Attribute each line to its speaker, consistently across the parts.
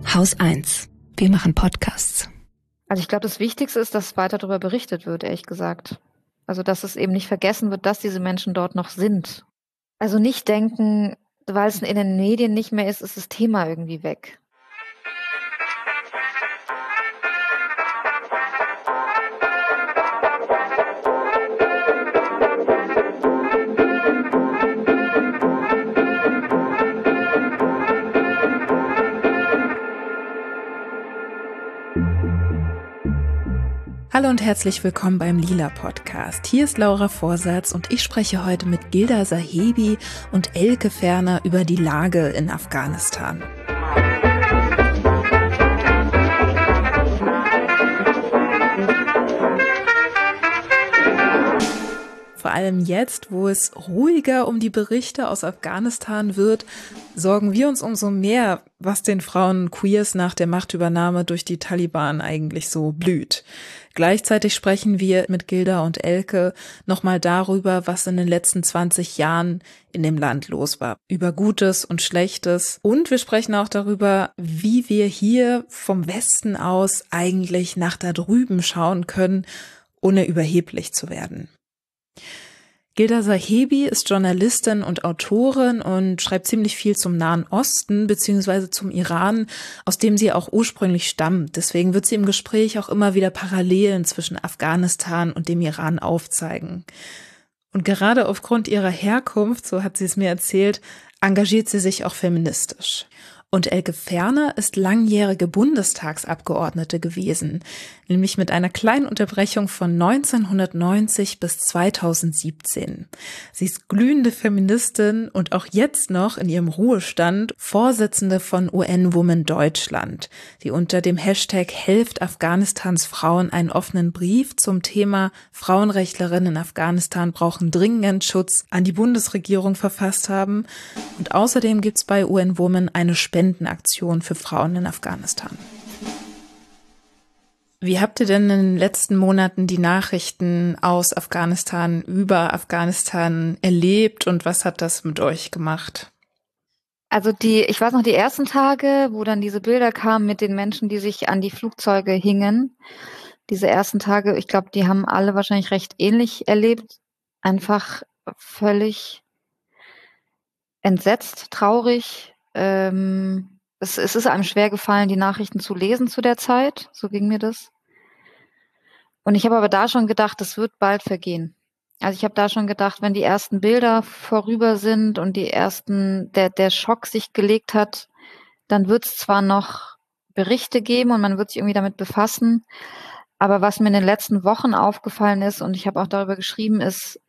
Speaker 1: Haus 1. Wir machen Podcasts.
Speaker 2: Also ich glaube, das Wichtigste ist, dass weiter darüber berichtet wird, ehrlich gesagt. Also dass es eben nicht vergessen wird, dass diese Menschen dort noch sind. Also nicht denken, weil es in den Medien nicht mehr ist, ist das Thema irgendwie weg.
Speaker 3: Hallo und herzlich willkommen beim Lila Podcast. Hier ist Laura Vorsatz und ich spreche heute mit Gilda Sahebi und Elke Ferner über die Lage in Afghanistan. Vor allem jetzt, wo es ruhiger um die Berichte aus Afghanistan wird, sorgen wir uns umso mehr, was den Frauen Queers nach der Machtübernahme durch die Taliban eigentlich so blüht. Gleichzeitig sprechen wir mit Gilda und Elke nochmal darüber, was in den letzten 20 Jahren in dem Land los war. Über Gutes und Schlechtes. Und wir sprechen auch darüber, wie wir hier vom Westen aus eigentlich nach da drüben schauen können, ohne überheblich zu werden. Gilda Sahebi ist Journalistin und Autorin und schreibt ziemlich viel zum Nahen Osten bzw. zum Iran, aus dem sie auch ursprünglich stammt. Deswegen wird sie im Gespräch auch immer wieder Parallelen zwischen Afghanistan und dem Iran aufzeigen. Und gerade aufgrund ihrer Herkunft, so hat sie es mir erzählt, engagiert sie sich auch feministisch. Und Elke Ferner ist langjährige Bundestagsabgeordnete gewesen, nämlich mit einer kleinen Unterbrechung von 1990 bis 2017. Sie ist glühende Feministin und auch jetzt noch in ihrem Ruhestand Vorsitzende von UN Women Deutschland, die unter dem Hashtag Helft Afghanistans Frauen einen offenen Brief zum Thema Frauenrechtlerinnen in Afghanistan brauchen dringend Schutz an die Bundesregierung verfasst haben. Und außerdem gibt's bei UN Women eine Spendenaktion für Frauen in Afghanistan. Wie habt ihr denn in den letzten Monaten die Nachrichten aus Afghanistan über Afghanistan erlebt und was hat das mit euch gemacht?
Speaker 2: Also ich weiß noch, die ersten Tage, wo dann diese Bilder kamen mit den Menschen, die sich an die Flugzeuge hingen. Diese ersten Tage, ich glaube, die haben alle wahrscheinlich recht ähnlich erlebt. Einfach völlig entsetzt, traurig. Es ist einem schwer gefallen, die Nachrichten zu lesen zu der Zeit. So ging mir das. Und ich habe aber da schon gedacht, das wird bald vergehen. Also ich habe da schon gedacht, wenn die ersten Bilder vorüber sind und der Schock sich gelegt hat, dann wird es zwar noch Berichte geben und man wird sich irgendwie damit befassen. Aber was mir in den letzten Wochen aufgefallen ist, und ich habe auch darüber geschrieben, ist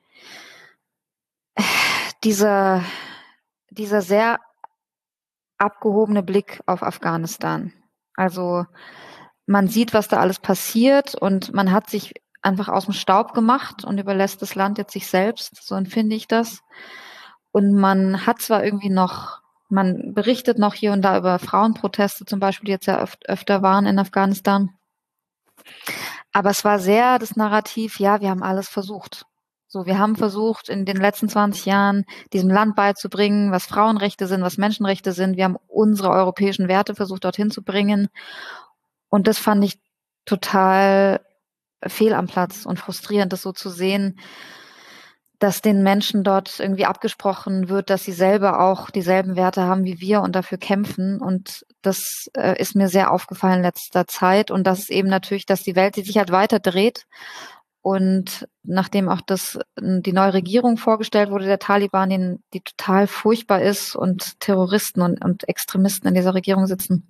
Speaker 2: dieser sehr abgehobene Blick auf Afghanistan. Also man sieht, was da alles passiert und man hat sich einfach aus dem Staub gemacht und überlässt das Land jetzt sich selbst, so empfinde ich das. Und man hat zwar irgendwie man berichtet noch hier und da über Frauenproteste zum Beispiel, die jetzt ja öfter waren in Afghanistan. Aber es war sehr das Narrativ, ja, wir haben alles versucht. So, wir haben versucht, in den letzten 20 Jahren diesem Land beizubringen, was Frauenrechte sind, was Menschenrechte sind. Wir haben unsere europäischen Werte versucht, dorthin zu bringen. Und das fand ich total fehl am Platz und frustrierend, das so zu sehen, dass den Menschen dort irgendwie abgesprochen wird, dass sie selber auch dieselben Werte haben wie wir und dafür kämpfen. Und das ist mir sehr aufgefallen in letzter Zeit. Und das ist eben natürlich, dass die Welt sich halt weiter dreht. Und nachdem auch die neue Regierung vorgestellt wurde, der Taliban, die total furchtbar ist und Terroristen und Extremisten in dieser Regierung sitzen,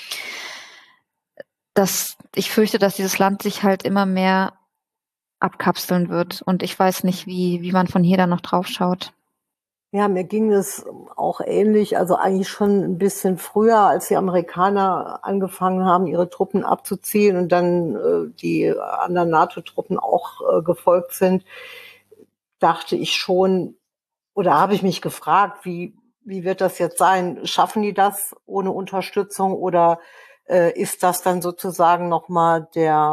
Speaker 2: ich fürchte, dass dieses Land sich halt immer mehr abkapseln wird. Und ich weiß nicht, wie man von hier dann noch drauf schaut.
Speaker 4: Ja, mir ging es auch ähnlich, also eigentlich schon ein bisschen früher, als die Amerikaner angefangen haben, ihre Truppen abzuziehen und dann die anderen NATO-Truppen auch gefolgt sind, dachte ich schon, oder habe ich mich gefragt, wie wird das jetzt sein? Schaffen die das ohne Unterstützung oder ist das dann sozusagen nochmal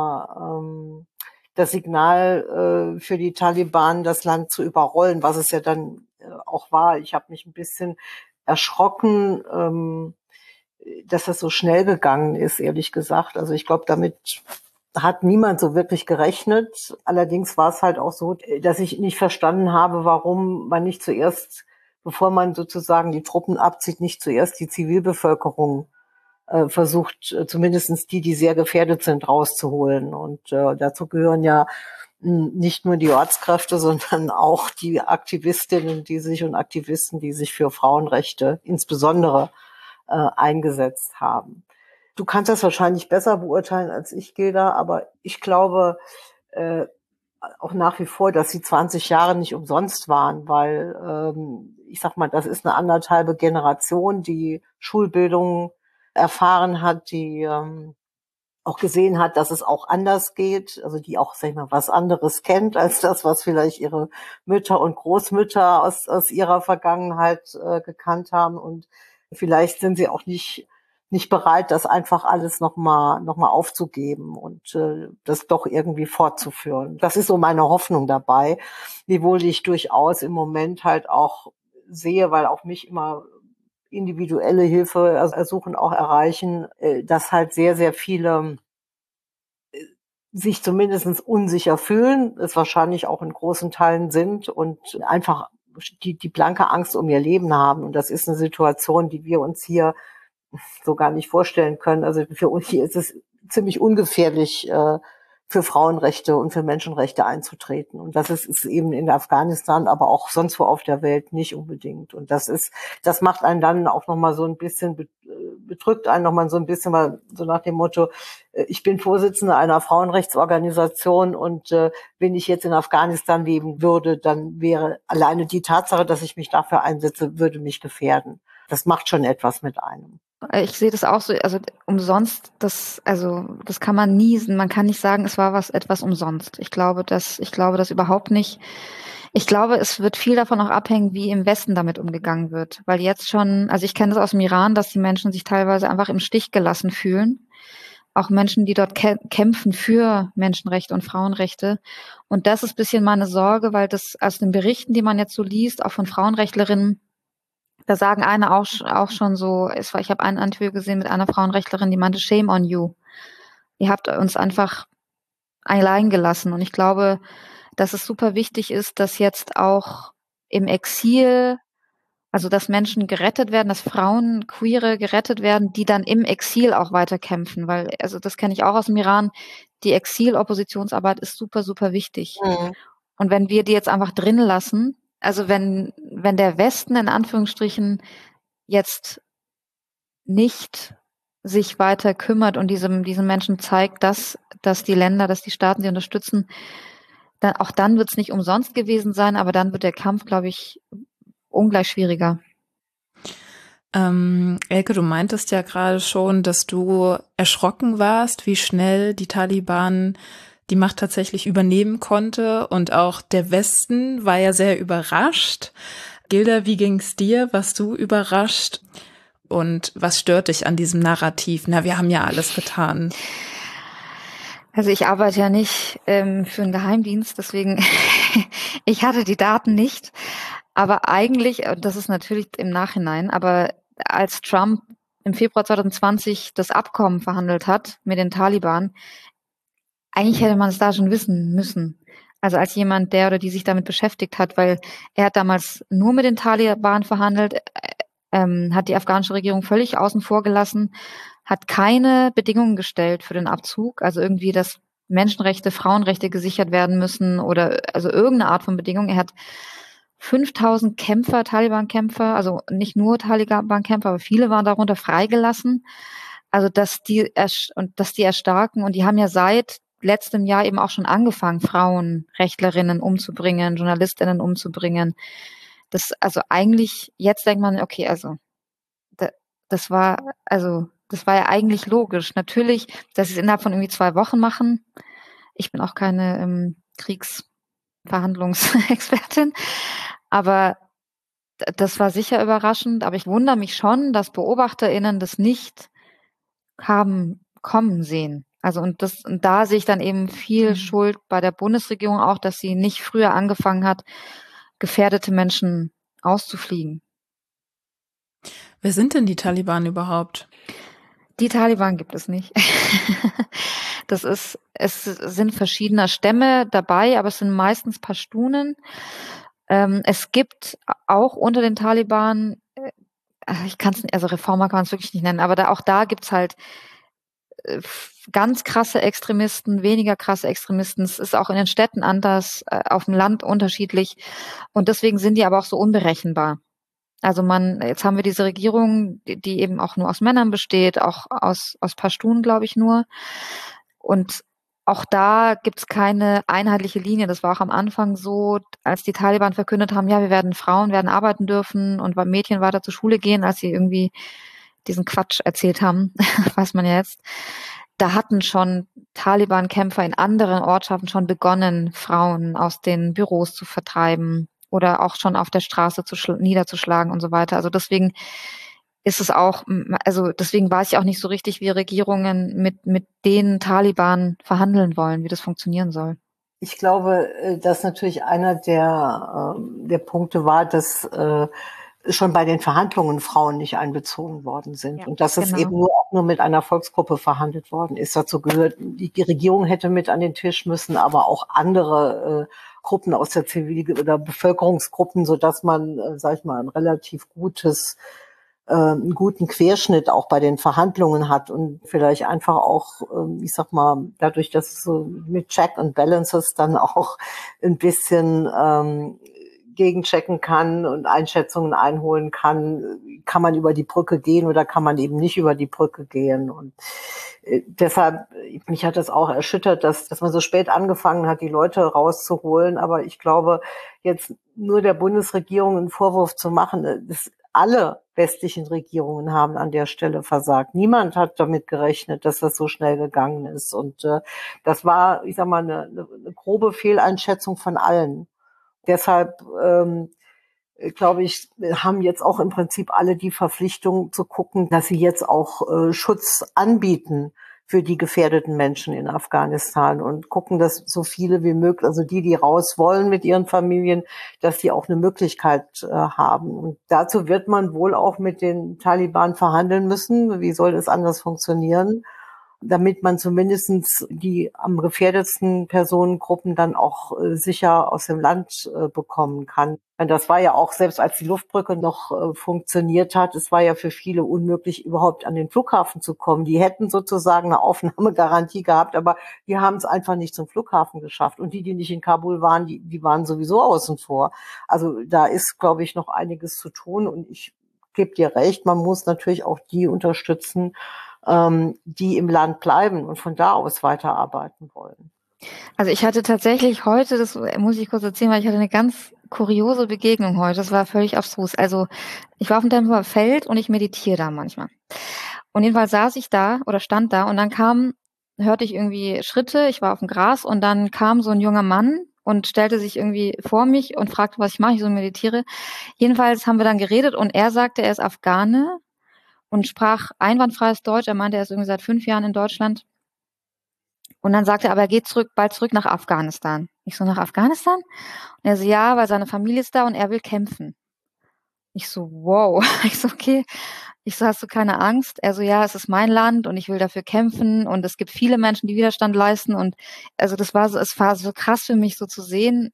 Speaker 4: das Signal für die Taliban, das Land zu überrollen, was es ja dann auch war. Ich habe mich ein bisschen erschrocken, dass das so schnell gegangen ist, ehrlich gesagt. Also ich glaube, damit hat niemand so wirklich gerechnet. Allerdings war es halt auch so, dass ich nicht verstanden habe, warum man nicht zuerst, bevor man sozusagen die Truppen abzieht, nicht zuerst die Zivilbevölkerung versucht, zumindest die sehr gefährdet sind, rauszuholen. Und dazu gehören ja nicht nur die Ortskräfte, sondern auch die Aktivistinnen, und Aktivisten, die sich für Frauenrechte insbesondere eingesetzt haben. Du kannst das wahrscheinlich besser beurteilen als ich, Gilda, aber ich glaube auch nach wie vor, dass die 20 Jahre nicht umsonst waren, weil ich sag mal, das ist eine anderthalbe Generation, die Schulbildung erfahren hat, die auch gesehen hat, dass es auch anders geht, also die auch, sag ich mal, was anderes kennt als das, was vielleicht ihre Mütter und Großmütter aus ihrer Vergangenheit gekannt haben. Und vielleicht sind sie auch nicht bereit, das einfach alles noch mal aufzugeben und das doch irgendwie fortzuführen. Das ist so meine Hoffnung dabei, wiewohl ich durchaus im Moment halt auch sehe, weil auch mich immer individuelle Hilfe ersuchen, auch erreichen, dass halt sehr, sehr viele sich zumindest unsicher fühlen, es wahrscheinlich auch in großen Teilen sind und einfach die blanke Angst um ihr Leben haben. Und das ist eine Situation, die wir uns hier so gar nicht vorstellen können. Also für uns hier ist es ziemlich ungefährlich, für Frauenrechte und für Menschenrechte einzutreten. Und das ist eben in Afghanistan, aber auch sonst wo auf der Welt nicht unbedingt. Und das macht einen dann auch nochmal so ein bisschen, bedrückt einen nochmal so ein bisschen, mal so nach dem Motto, ich bin Vorsitzende einer Frauenrechtsorganisation und wenn ich jetzt in Afghanistan leben würde, dann wäre alleine die Tatsache, dass ich mich dafür einsetze, würde mich gefährden. Das macht schon etwas mit einem.
Speaker 2: Ich sehe das auch so, also umsonst, das kann man nie, man kann nicht sagen, es war etwas umsonst. Ich glaube das überhaupt nicht. Ich glaube, es wird viel davon auch abhängen, wie im Westen damit umgegangen wird. Weil jetzt schon, also ich kenne das aus dem Iran, dass die Menschen sich teilweise einfach im Stich gelassen fühlen. Auch Menschen, die dort kämpfen für Menschenrechte und Frauenrechte. Und das ist ein bisschen meine Sorge, weil das aus den Berichten, die man jetzt so liest, auch von Frauenrechtlerinnen, da sagen eine auch schon so, ich habe ein Interview gesehen mit einer Frauenrechtlerin, die meinte, shame on you. Ihr habt uns einfach allein gelassen. Und ich glaube, dass es super wichtig ist, dass jetzt auch im Exil, also dass Menschen gerettet werden, dass Frauen, Queere gerettet werden, die dann im Exil auch weiterkämpfen. Weil, also das kenne ich auch aus dem Iran, die Exil-Oppositionsarbeit ist super, super wichtig. Mhm. Und wenn wir die jetzt einfach drin lassen, also wenn der Westen in Anführungsstrichen jetzt nicht sich weiter kümmert und diesen Menschen zeigt, dass die Länder, dass die Staaten sie unterstützen, dann wird es nicht umsonst gewesen sein, aber dann wird der Kampf, glaube ich, ungleich schwieriger.
Speaker 3: Elke, du meintest ja gerade schon, dass du erschrocken warst, wie schnell die Taliban die Macht tatsächlich übernehmen konnte, und auch der Westen war ja sehr überrascht. Gilda, wie ging's dir? Warst du überrascht? Und was stört dich an diesem Narrativ? Na, wir haben ja alles getan.
Speaker 2: Also ich arbeite ja nicht für einen Geheimdienst, deswegen ich hatte die Daten nicht. Aber eigentlich, das ist natürlich im Nachhinein, aber als Trump im Februar 2020 das Abkommen verhandelt hat mit den Taliban, eigentlich hätte man es da schon wissen müssen. Also als jemand, der oder die sich damit beschäftigt hat, weil er hat damals nur mit den Taliban verhandelt, hat die afghanische Regierung völlig außen vor gelassen, hat keine Bedingungen gestellt für den Abzug, also irgendwie, dass Menschenrechte, Frauenrechte gesichert werden müssen oder also irgendeine Art von Bedingung. Er hat 5000 Kämpfer, Taliban-Kämpfer, also nicht nur Taliban-Kämpfer, aber viele waren darunter freigelassen. Also dass die erstarken, und die haben ja seit letztem Jahr eben auch schon angefangen, Frauenrechtlerinnen umzubringen, Journalistinnen umzubringen. Das, also eigentlich, jetzt denkt man, okay, also das war ja eigentlich logisch. Natürlich, dass sie es innerhalb von irgendwie 2 Wochen machen. Ich bin auch keine Kriegsverhandlungsexpertin, aber das war sicher überraschend. Aber ich wundere mich schon, dass BeobachterInnen das nicht haben kommen sehen. Also und da sehe ich dann eben viel Schuld bei der Bundesregierung auch, dass sie nicht früher angefangen hat, gefährdete Menschen auszufliegen.
Speaker 3: Wer sind denn die Taliban überhaupt?
Speaker 2: Die Taliban gibt es nicht. Es sind verschiedene Stämme dabei, aber es sind meistens Pashtunen. Es gibt auch unter den Taliban, ich kann es nicht, also Reformer kann man es wirklich nicht nennen, aber auch da gibt's halt ganz krasse Extremisten, weniger krasse Extremisten. Es ist auch in den Städten anders, auf dem Land unterschiedlich. Und deswegen sind die aber auch so unberechenbar. Also jetzt haben wir diese Regierung, die eben auch nur aus Männern besteht, auch aus Pashtunen, glaube ich, nur. Und auch da gibt's keine einheitliche Linie. Das war auch am Anfang so, als die Taliban verkündet haben, ja, Frauen werden arbeiten dürfen und Mädchen weiter zur Schule gehen, als sie irgendwie diesen Quatsch erzählt haben, weiß man ja jetzt. Da hatten schon Taliban-Kämpfer in anderen Ortschaften schon begonnen, Frauen aus den Büros zu vertreiben oder auch schon auf der Straße niederzuschlagen und so weiter. Also deswegen ist es auch, also deswegen weiß ich auch nicht so richtig, wie Regierungen mit den Taliban verhandeln wollen, wie das funktionieren soll.
Speaker 4: Ich glaube, dass natürlich einer der Punkte war, dass schon bei den Verhandlungen Frauen nicht einbezogen worden sind. Ja, und dass es eben nur mit einer Volksgruppe verhandelt worden ist. Dazu gehört, die Regierung hätte mit an den Tisch müssen, aber auch andere Gruppen aus der Zivil- oder Bevölkerungsgruppen, sodass man, sag ich mal, ein relativ einen guten Querschnitt auch bei den Verhandlungen hat und vielleicht einfach auch, ich sag mal, dadurch, dass es so mit Check and Balances dann auch ein bisschen gegenchecken kann und Einschätzungen einholen kann man über die Brücke gehen oder kann man eben nicht über die Brücke gehen. Und deshalb, mich hat das auch erschüttert, dass man so spät angefangen hat, die Leute rauszuholen. Aber ich glaube, jetzt nur der Bundesregierung einen Vorwurf zu machen, alle westlichen Regierungen haben an der Stelle versagt. Niemand hat damit gerechnet, dass das so schnell gegangen ist. Und das war, ich sag mal, eine grobe Fehleinschätzung von allen. Deshalb glaube ich, haben jetzt auch im Prinzip alle die Verpflichtung zu gucken, dass sie jetzt auch Schutz anbieten für die gefährdeten Menschen in Afghanistan und gucken, dass so viele wie möglich, also die raus wollen mit ihren Familien, dass die auch eine Möglichkeit haben. Und dazu wird man wohl auch mit den Taliban verhandeln müssen. Wie soll das anders funktionieren? Damit man zumindestens die am gefährdetsten Personengruppen dann auch sicher aus dem Land bekommen kann. Und das war ja auch, selbst als die Luftbrücke noch funktioniert hat, es war ja für viele unmöglich, überhaupt an den Flughafen zu kommen. Die hätten sozusagen eine Aufnahmegarantie gehabt, aber die haben es einfach nicht zum Flughafen geschafft. Und die nicht in Kabul waren, die waren sowieso außen vor. Also da ist, glaube ich, noch einiges zu tun. Und ich gebe dir recht, man muss natürlich auch die unterstützen, die im Land bleiben und von da aus weiterarbeiten wollen.
Speaker 2: Also ich hatte tatsächlich heute, das muss ich kurz erzählen, weil ich hatte eine ganz kuriose Begegnung heute. Das war völlig abstrus. Also ich war auf dem Tempelhofer Feld und ich meditiere da manchmal. Und jedenfalls saß ich da oder stand da und dann hörte ich irgendwie Schritte, ich war auf dem Gras und dann kam so ein junger Mann und stellte sich irgendwie vor mich und fragte, was ich mache, ich so meditiere. Jedenfalls haben wir dann geredet und er sagte, er ist Afghane und sprach einwandfreies Deutsch. Er meinte, er ist irgendwie seit 5 Jahren in Deutschland. Und dann sagte er, aber er geht bald zurück nach Afghanistan. Ich so, nach Afghanistan? Und er so, ja, weil seine Familie ist da und er will kämpfen. Ich so, wow. Ich so, okay. Ich so, hast du keine Angst? Er so, ja, es ist mein Land und ich will dafür kämpfen und es gibt viele Menschen, die Widerstand leisten und also es war so krass für mich so zu sehen,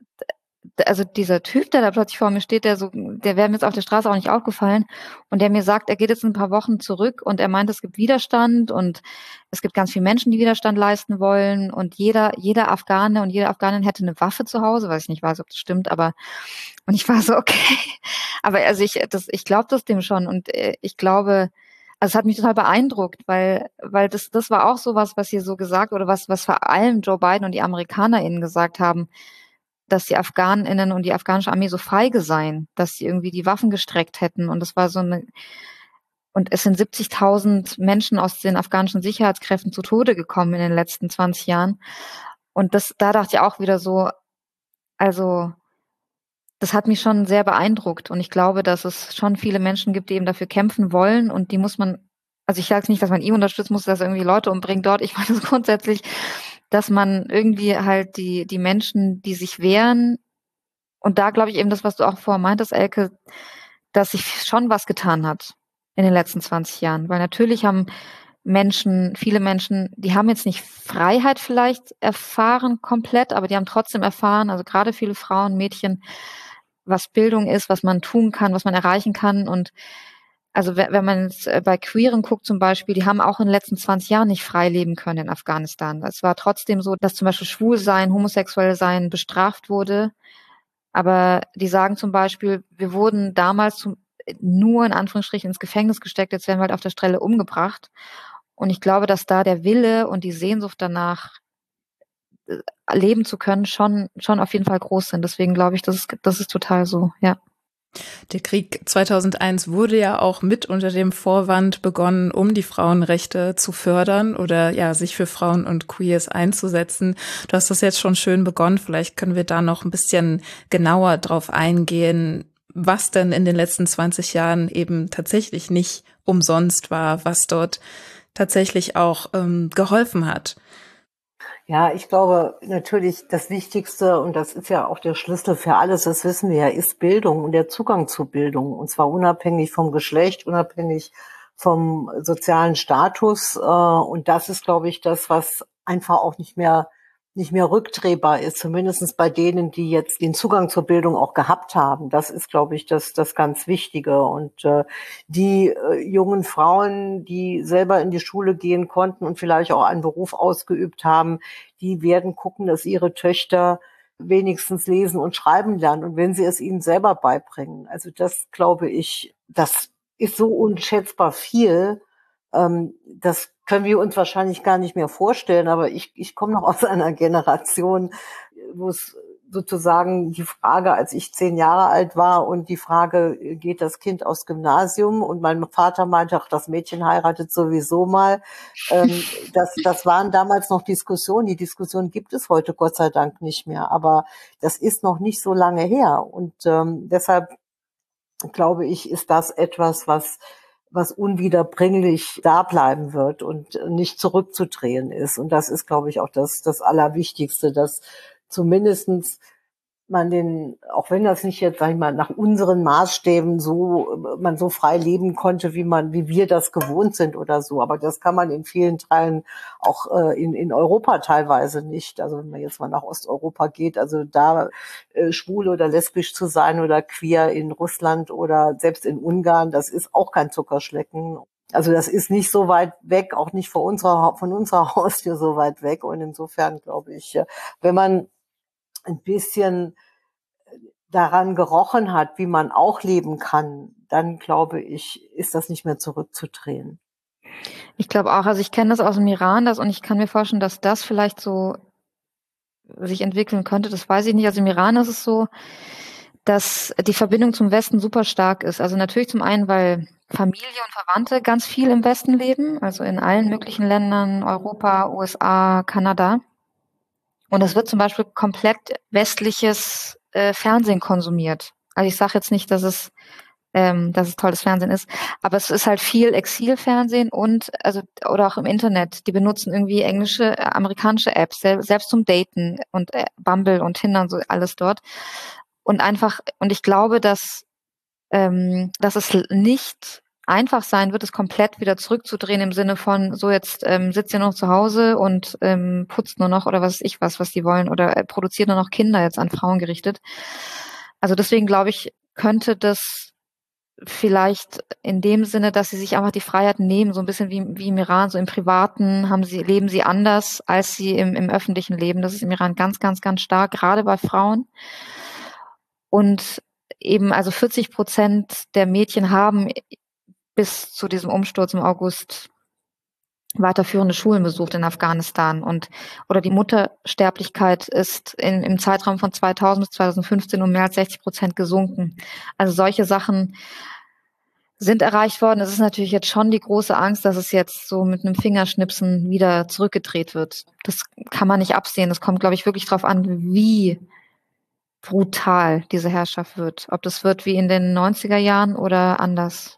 Speaker 2: also dieser Typ, der da plötzlich vor mir steht, der wäre mir jetzt auf der Straße auch nicht aufgefallen und der mir sagt, er geht jetzt in ein paar Wochen zurück und er meint, es gibt Widerstand und es gibt ganz viele Menschen, die Widerstand leisten wollen und jeder Afghane und jede Afghanin hätte eine Waffe zu Hause, was ich nicht weiß, ob das stimmt, aber und ich war so, okay, aber also ich glaube das dem schon und ich glaube, also es hat mich total beeindruckt, weil das war auch so was hier so gesagt oder was vor allem Joe Biden und die AmerikanerInnen gesagt haben, dass die AfghanInnen und die afghanische Armee so feige seien, dass sie irgendwie die Waffen gestreckt hätten. Und das war und es sind 70.000 Menschen aus den afghanischen Sicherheitskräften zu Tode gekommen in den letzten 20 Jahren. Und da dachte ich auch wieder so, also, das hat mich schon sehr beeindruckt. Und ich glaube, dass es schon viele Menschen gibt, die eben dafür kämpfen wollen. Und die muss man, also ich sage nicht, dass man ihn unterstützen muss, dass er irgendwie Leute umbringt dort. Ich meine es grundsätzlich, dass man irgendwie halt die Menschen, die sich wehren, und da glaube ich eben das, was du auch vorher meintest, Elke, dass sich schon was getan hat in den letzten 20 Jahren. Weil natürlich haben viele Menschen, die haben jetzt nicht Freiheit vielleicht erfahren komplett, aber die haben trotzdem erfahren, also gerade viele Frauen, Mädchen, was Bildung ist, was man tun kann, was man erreichen kann. Und also wenn man jetzt bei Queeren guckt zum Beispiel, die haben auch in den letzten 20 Jahren nicht frei leben können in Afghanistan. Es war trotzdem so, dass zum Beispiel Schwulsein, homosexuell sein bestraft wurde. Aber die sagen zum Beispiel, wir wurden damals nur in Anführungsstrichen ins Gefängnis gesteckt, jetzt werden wir halt auf der Stelle umgebracht. Und ich glaube, dass da der Wille und die Sehnsucht danach, leben zu können, schon auf jeden Fall groß sind. Deswegen glaube ich, das ist total so, ja.
Speaker 3: Der Krieg 2001 wurde ja auch mit unter dem Vorwand begonnen, um die Frauenrechte zu fördern oder ja, sich für Frauen und Queers einzusetzen. Du hast das jetzt schon schön begonnen. Vielleicht können wir da noch ein bisschen genauer drauf eingehen, was denn in den letzten 20 Jahren eben tatsächlich nicht umsonst war, was dort tatsächlich auch geholfen hat.
Speaker 4: Ja, ich glaube natürlich das Wichtigste, und das ist ja auch der Schlüssel für alles, das wissen wir ja, ist Bildung und der Zugang zu Bildung. Und zwar unabhängig vom Geschlecht, unabhängig vom sozialen Status. Und das ist, glaube ich, das, was einfach auch nicht mehr rückdrehbar ist, zumindest bei denen, die jetzt den Zugang zur Bildung auch gehabt haben. Das ist, glaube ich, das ganz Wichtige. Und die jungen Frauen, die selber in die Schule gehen konnten und vielleicht auch einen Beruf ausgeübt haben, die werden gucken, dass ihre Töchter wenigstens lesen und schreiben lernen. Und wenn sie es ihnen selber beibringen. Also das, glaube ich, das ist so unschätzbar viel. Das können wir uns wahrscheinlich gar nicht mehr vorstellen, aber ich komme noch aus einer Generation, wo es sozusagen die Frage, als ich 10 Jahre alt war und die Frage, geht das Kind aufs Gymnasium? Und mein Vater meinte, ach, das Mädchen heiratet sowieso mal. Das waren damals noch Diskussionen. Die Diskussion gibt es heute Gott sei Dank nicht mehr, aber das ist noch nicht so lange her. Und deshalb glaube ich, ist das etwas, was unwiederbringlich da bleiben wird und nicht zurückzudrehen ist. Und das ist, glaube ich, auch das Allerwichtigste, dass zumindestens man auch wenn das nicht jetzt, sag ich mal, nach unseren Maßstäben man so frei leben konnte, wie wir das gewohnt sind oder so. Aber das kann man in vielen Teilen auch in Europa teilweise nicht. Also wenn man jetzt mal nach Osteuropa geht, also da schwul oder lesbisch zu sein oder queer in Russland oder selbst in Ungarn, das ist auch kein Zuckerschlecken. Also das ist nicht so weit weg, auch nicht von unserer Haustür so weit weg. Und insofern glaube ich, wenn man ein bisschen daran gerochen hat, wie man auch leben kann, dann glaube ich, ist das nicht mehr zurückzudrehen.
Speaker 2: Ich glaube auch, also ich kenne das aus dem Iran, und ich kann mir vorstellen, dass das vielleicht so sich entwickeln könnte, das weiß ich nicht. Also im Iran ist es so, dass die Verbindung zum Westen super stark ist. Also natürlich zum einen, weil Familie und Verwandte ganz viel im Westen leben, also in allen möglichen Ländern, Europa, USA, Kanada. Und es wird zum Beispiel komplett westliches Fernsehen konsumiert. Also ich sage jetzt nicht, dass es tolles Fernsehen ist, aber es ist halt viel Exilfernsehen oder auch im Internet. Die benutzen irgendwie amerikanische Apps, selbst zum Daten und Bumble und Tinder und so alles dort. Und ich glaube, dass es nicht einfach sein wird, es komplett wieder zurückzudrehen im Sinne von, so jetzt sitzt ihr noch zu Hause und putzt nur noch oder was die wollen oder produziert nur noch Kinder jetzt an Frauen gerichtet. Also deswegen glaube ich, könnte das vielleicht in dem Sinne, dass sie sich einfach die Freiheit nehmen, so ein bisschen wie im Iran, so im Privaten leben sie anders, als sie im öffentlichen Leben. Das ist im Iran ganz, ganz, ganz stark, gerade bei Frauen. Und eben, also 40% der Mädchen haben bis zu diesem Umsturz im August weiterführende Schulen besucht in Afghanistan oder die Muttersterblichkeit ist im Zeitraum von 2000 bis 2015 um mehr als 60% gesunken. Also solche Sachen sind erreicht worden. Es ist natürlich jetzt schon die große Angst, dass es jetzt so mit einem Fingerschnipsen wieder zurückgedreht wird. Das kann man nicht absehen. Es kommt, glaube ich, wirklich darauf an, wie brutal diese Herrschaft wird. Ob das wird wie in den 90er Jahren oder anders.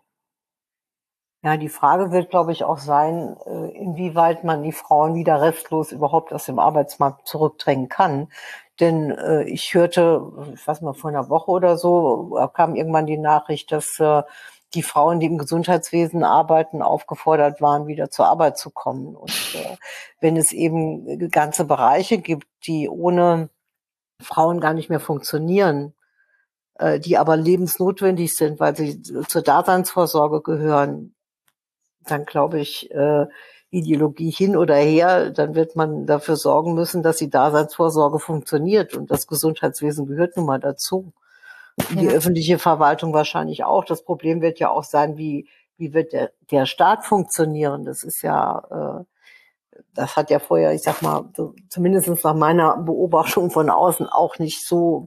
Speaker 4: Ja, die Frage wird, glaube ich, auch sein, inwieweit man die Frauen wieder restlos überhaupt aus dem Arbeitsmarkt zurückdrängen kann. Denn ich hörte, ich weiß mal, vor einer Woche oder so, kam irgendwann die Nachricht, dass die Frauen, die im Gesundheitswesen arbeiten, aufgefordert waren, wieder zur Arbeit zu kommen. Und wenn es eben ganze Bereiche gibt, die ohne Frauen gar nicht mehr funktionieren, die aber lebensnotwendig sind, weil sie zur Daseinsvorsorge gehören, dann glaube ich, Ideologie hin oder her, dann wird man dafür sorgen müssen, dass die Daseinsvorsorge funktioniert. Und das Gesundheitswesen gehört nun mal dazu. Und die öffentliche Verwaltung wahrscheinlich auch. Das Problem wird ja auch sein, wie wird der Staat funktionieren? Das ist ja, das hat ja vorher, ich sag mal, so, zumindest nach meiner Beobachtung von außen auch nicht so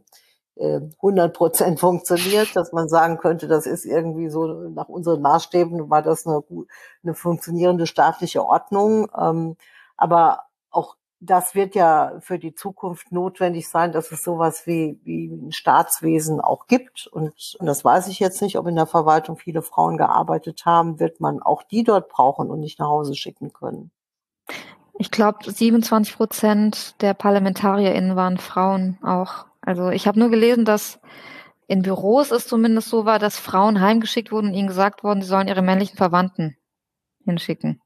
Speaker 4: 100% funktioniert, dass man sagen könnte, das ist irgendwie so nach unseren Maßstäben war das eine funktionierende staatliche Ordnung. Aber auch das wird ja für die Zukunft notwendig sein, dass es sowas wie ein Staatswesen auch gibt. Und das weiß ich jetzt nicht, ob in der Verwaltung viele Frauen gearbeitet haben, wird man auch die dort brauchen und nicht nach Hause schicken können.
Speaker 2: Ich glaube, 27% der ParlamentarierInnen waren Frauen auch. Also ich habe nur gelesen, dass in Büros es zumindest so war, dass Frauen heimgeschickt wurden und ihnen gesagt worden, sie sollen ihre männlichen Verwandten hinschicken.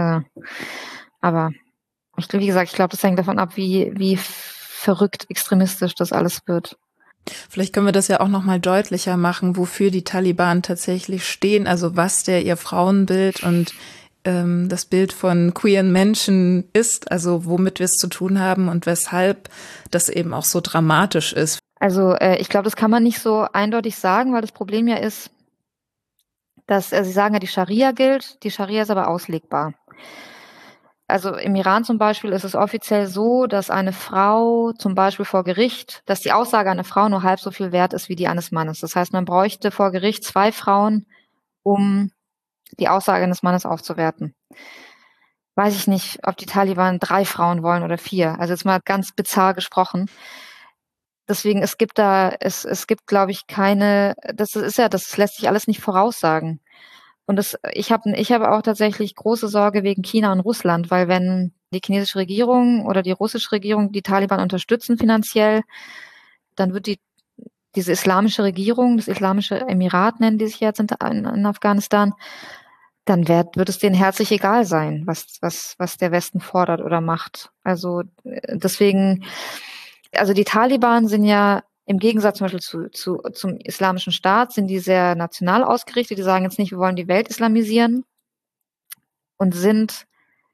Speaker 2: Aber wie gesagt, ich glaube, das hängt davon ab, wie verrückt extremistisch das alles wird.
Speaker 3: Vielleicht können wir das ja auch nochmal deutlicher machen, wofür die Taliban tatsächlich stehen, also was ihr Frauenbild und das Bild von queeren Menschen ist, also womit wir es zu tun haben und weshalb das eben auch so dramatisch ist.
Speaker 2: Also ich glaube, das kann man nicht so eindeutig sagen, weil das Problem ja ist, dass Sie sagen ja, die Scharia gilt, die Scharia ist aber auslegbar. Also im Iran zum Beispiel ist es offiziell so, dass eine Frau zum Beispiel vor Gericht, dass die Aussage einer Frau nur halb so viel wert ist wie die eines Mannes. Das heißt, man bräuchte vor Gericht 2 Frauen, um die Aussage eines Mannes aufzuwerten. Weiß ich nicht, ob die Taliban 3 Frauen wollen oder 4. Also jetzt mal ganz bizarr gesprochen. Deswegen, es gibt, glaube ich, das lässt sich alles nicht voraussagen. Und ich habe auch tatsächlich große Sorge wegen China und Russland, weil wenn die chinesische Regierung oder die russische Regierung die Taliban unterstützen finanziell, dann wird diese islamische Regierung, das Islamische Emirat nennen die sich jetzt in Afghanistan, dann wird es denen herzlich egal sein, was der Westen fordert oder macht. Also deswegen, also die Taliban sind ja im Gegensatz zum Beispiel zum Islamischen Staat, sind die sehr national ausgerichtet. Die sagen jetzt nicht, wir wollen die Welt islamisieren und sind,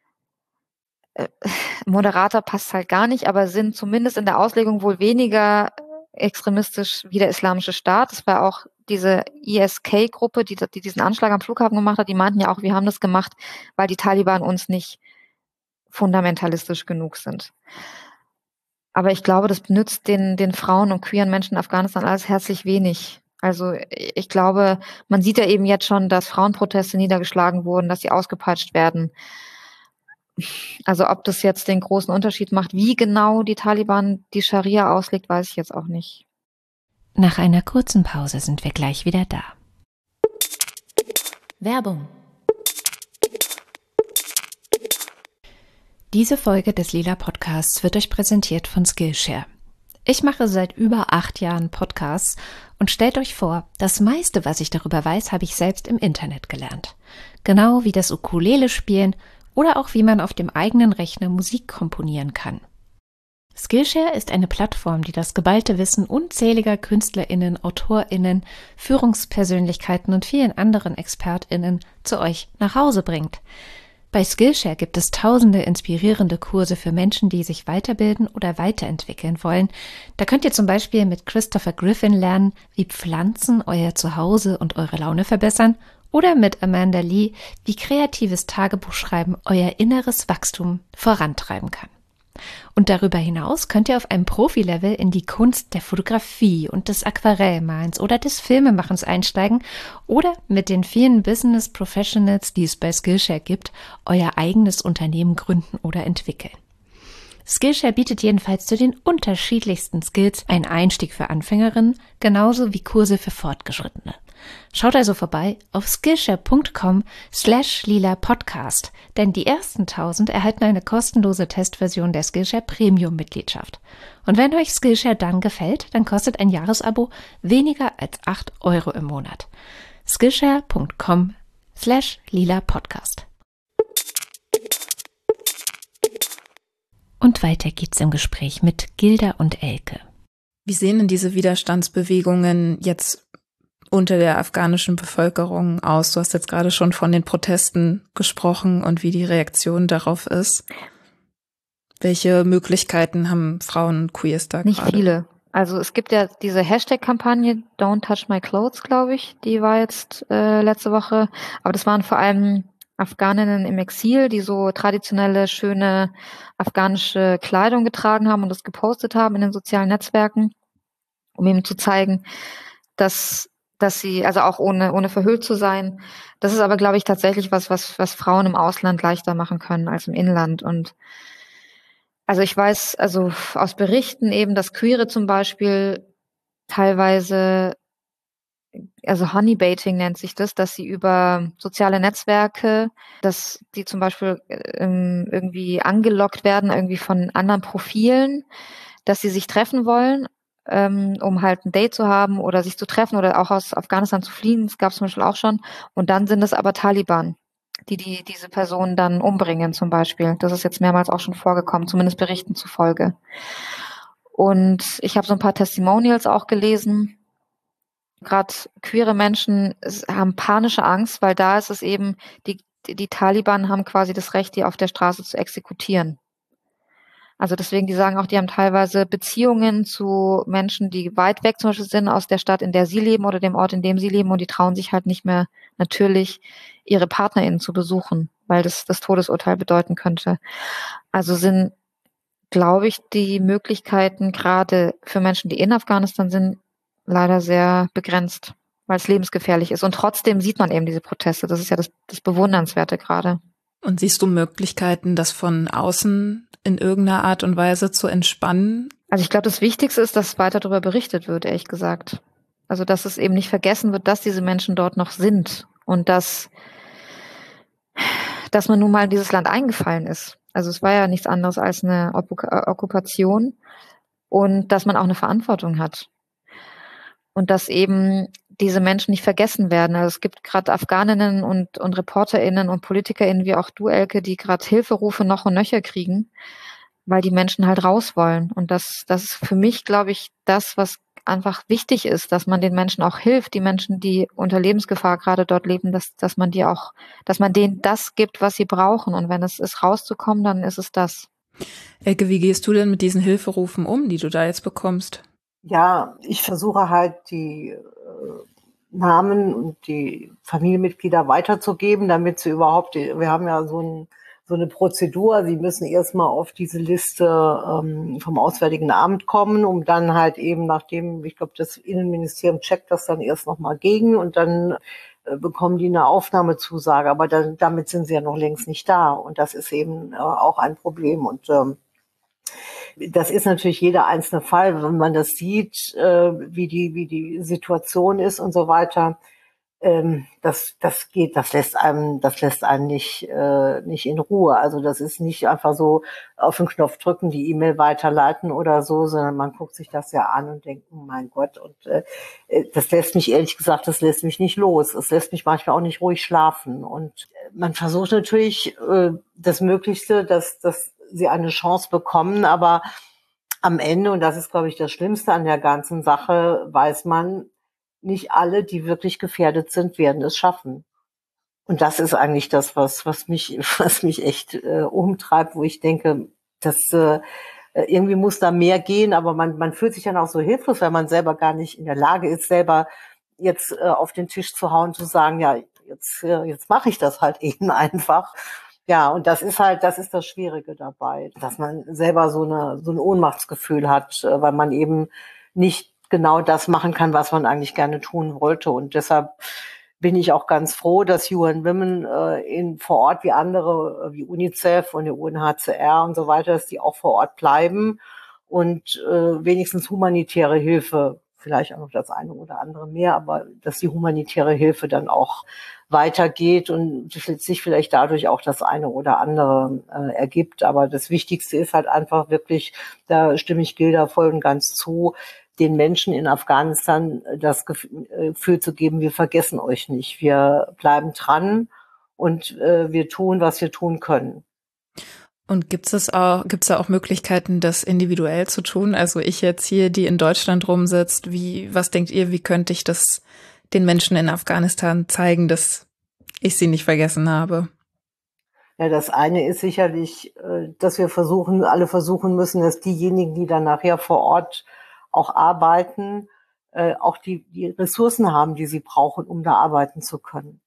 Speaker 2: moderater passt halt gar nicht, aber sind zumindest in der Auslegung wohl weniger extremistisch wie der Islamische Staat. Das war auch diese ISK-Gruppe, die diesen Anschlag am Flughafen gemacht hat, die meinten ja auch, wir haben das gemacht, weil die Taliban uns nicht fundamentalistisch genug sind. Aber ich glaube, das nützt den Frauen und queeren Menschen in Afghanistan alles herzlich wenig. Also ich glaube, man sieht ja eben jetzt schon, dass Frauenproteste niedergeschlagen wurden, dass sie ausgepeitscht werden. Also ob das jetzt den großen Unterschied macht, wie genau die Taliban die Scharia auslegt, weiß ich jetzt auch nicht.
Speaker 1: Nach einer kurzen Pause sind wir gleich wieder da. Werbung. Diese Folge des Lila Podcasts wird euch präsentiert von Skillshare. Ich mache seit über 8 Jahren Podcasts und stellt euch vor, das meiste, was ich darüber weiß, habe ich selbst im Internet gelernt. Genau wie das Ukulele spielen oder auch wie man auf dem eigenen Rechner Musik komponieren kann. Skillshare ist eine Plattform, die das geballte Wissen unzähliger KünstlerInnen, AutorInnen, Führungspersönlichkeiten und vielen anderen ExpertInnen zu euch nach Hause bringt. Bei Skillshare gibt es tausende inspirierende Kurse für Menschen, die sich weiterbilden oder weiterentwickeln wollen. Da könnt ihr zum Beispiel mit Christopher Griffin lernen, wie Pflanzen euer Zuhause und eure Laune verbessern, oder mit Amanda Lee, wie kreatives Tagebuchschreiben euer inneres Wachstum vorantreiben kann. Und darüber hinaus könnt ihr auf einem Profi-Level in die Kunst der Fotografie und des Aquarellmalens oder des Filmemachens einsteigen oder mit den vielen Business Professionals, die es bei Skillshare gibt, euer eigenes Unternehmen gründen oder entwickeln. Skillshare bietet jedenfalls zu den unterschiedlichsten Skills einen Einstieg für Anfängerinnen, genauso wie Kurse für Fortgeschrittene. Schaut also vorbei auf skillshare.com/lila-podcast, denn die ersten 1000 erhalten eine kostenlose Testversion der Skillshare Premium-Mitgliedschaft. Und wenn euch Skillshare dann gefällt, dann kostet ein Jahresabo weniger als 8 Euro im Monat. skillshare.com/lila-podcast. Und weiter geht's im Gespräch mit Gilda und Elke.
Speaker 3: Wie sehen denn diese Widerstandsbewegungen jetzt unter der afghanischen Bevölkerung aus? Du hast jetzt gerade schon von den Protesten gesprochen und wie die Reaktion darauf ist. Welche Möglichkeiten haben Frauen und Queers da
Speaker 2: Nicht
Speaker 3: gerade?
Speaker 2: viele. Also es gibt ja diese Hashtag-Kampagne Don't Touch My Clothes, glaube ich. Die war jetzt letzte Woche. Aber das waren vor allem Afghaninnen im Exil, die so traditionelle, schöne afghanische Kleidung getragen haben und das gepostet haben in den sozialen Netzwerken, um eben zu zeigen, dass sie, also auch ohne verhüllt zu sein. Das ist aber, glaube ich, tatsächlich was Frauen im Ausland leichter machen können als im Inland. Und also ich weiß, also aus Berichten eben, dass Queere zum Beispiel teilweise, also Honeybaiting nennt sich das, dass sie über soziale Netzwerke, dass die zum Beispiel irgendwie angelockt werden, irgendwie von anderen Profilen, dass sie sich treffen wollen, um halt ein Date zu haben oder sich zu treffen oder auch aus Afghanistan zu fliehen. Das gab es zum Beispiel auch schon. Und dann sind es aber Taliban, die diese Personen dann umbringen zum Beispiel. Das ist jetzt mehrmals auch schon vorgekommen, zumindest Berichten zufolge. Und ich habe so ein paar Testimonials auch gelesen. Gerade queere Menschen haben panische Angst, weil da ist es eben, die Taliban haben quasi das Recht, die auf der Straße zu exekutieren. Also deswegen, die sagen auch, die haben teilweise Beziehungen zu Menschen, die weit weg zum Beispiel sind aus der Stadt, in der sie leben oder dem Ort, in dem sie leben, und die trauen sich halt nicht mehr natürlich, ihre PartnerInnen zu besuchen, weil das Todesurteil bedeuten könnte. Also sind, glaube ich, die Möglichkeiten gerade für Menschen, die in Afghanistan sind, leider sehr begrenzt, weil es lebensgefährlich ist. Und trotzdem sieht man eben diese Proteste. Das ist ja das Bewundernswerte gerade.
Speaker 3: Und siehst du Möglichkeiten, das von außen in irgendeiner Art und Weise zu entspannen?
Speaker 2: Also ich glaube, das Wichtigste ist, dass weiter darüber berichtet wird, ehrlich gesagt. Also dass es eben nicht vergessen wird, dass diese Menschen dort noch sind und dass man nun mal in dieses Land eingefallen ist. Also es war ja nichts anderes als eine Okkupation und dass man auch eine Verantwortung hat. Und dass eben diese Menschen nicht vergessen werden. Also es gibt gerade Afghaninnen und ReporterInnen und PolitikerInnen wie auch du, Elke, die gerade Hilferufe noch und nöcher kriegen, weil die Menschen halt raus wollen. Und das ist für mich, glaube ich, das, was einfach wichtig ist, dass man den Menschen auch hilft, die Menschen, die unter Lebensgefahr gerade dort leben, dass man denen das gibt, was sie brauchen. Und wenn es ist, rauszukommen, dann ist es das.
Speaker 3: Elke, wie gehst du denn mit diesen Hilferufen um, die du da jetzt bekommst?
Speaker 4: Ja, ich versuche halt die Namen und die Familienmitglieder weiterzugeben, damit sie überhaupt, wir haben ja so eine Prozedur, sie müssen erstmal auf diese Liste vom Auswärtigen Amt kommen, um dann halt eben, nachdem, ich glaube, das Innenministerium checkt das dann erst nochmal gegen und dann bekommen die eine Aufnahmezusage, aber damit sind sie ja noch längst nicht da und das ist eben auch ein Problem und das ist natürlich jeder einzelne Fall, wenn man das sieht, wie die Situation ist und so weiter. Das lässt einen nicht in Ruhe. Also das ist nicht einfach so auf den Knopf drücken, die E-Mail weiterleiten oder so, sondern man guckt sich das ja an und denkt, oh mein Gott, und das lässt mich ehrlich gesagt, das lässt mich nicht los. Es lässt mich manchmal auch nicht ruhig schlafen. Und man versucht natürlich das Möglichste, dass sie eine Chance bekommen, aber am Ende, und das ist, glaube ich, das Schlimmste an der ganzen Sache, weiß man, nicht alle, die wirklich gefährdet sind, werden es schaffen. Und das ist eigentlich das, was mich echt umtreibt, wo ich denke, dass irgendwie muss da mehr gehen, aber man fühlt sich dann auch so hilflos, weil man selber gar nicht in der Lage ist, selber jetzt auf den Tisch zu hauen, zu sagen, ja, jetzt mache ich das halt eben einfach. Ja, und das ist das Schwierige dabei, dass man selber so ein Ohnmachtsgefühl hat, weil man eben nicht genau das machen kann, was man eigentlich gerne tun wollte. Und deshalb, bin ich auch ganz froh, dass UN Women vor Ort wie andere, wie UNICEF und der UNHCR und so weiter, dass die auch vor Ort bleiben und wenigstens humanitäre Hilfe, vielleicht auch noch das eine oder andere mehr, aber dass die humanitäre Hilfe dann auch weitergeht und sich vielleicht dadurch auch das eine oder andere ergibt. Aber das Wichtigste ist halt einfach wirklich, da stimme ich Gilda voll und ganz zu, den Menschen in Afghanistan das Gefühl zu geben, wir vergessen euch nicht. Wir bleiben dran und wir tun, was wir tun können.
Speaker 3: Und gibt's da auch Möglichkeiten, das individuell zu tun? Also ich jetzt hier, die in Deutschland rumsitzt, was denkt ihr, wie könnte ich das den Menschen in Afghanistan zeigen, dass ich sie nicht vergessen habe?
Speaker 4: Ja, das eine ist sicherlich, dass wir alle versuchen müssen, dass diejenigen, die dann nachher vor Ort auch arbeiten, auch die Ressourcen haben, die sie brauchen, um da arbeiten zu können.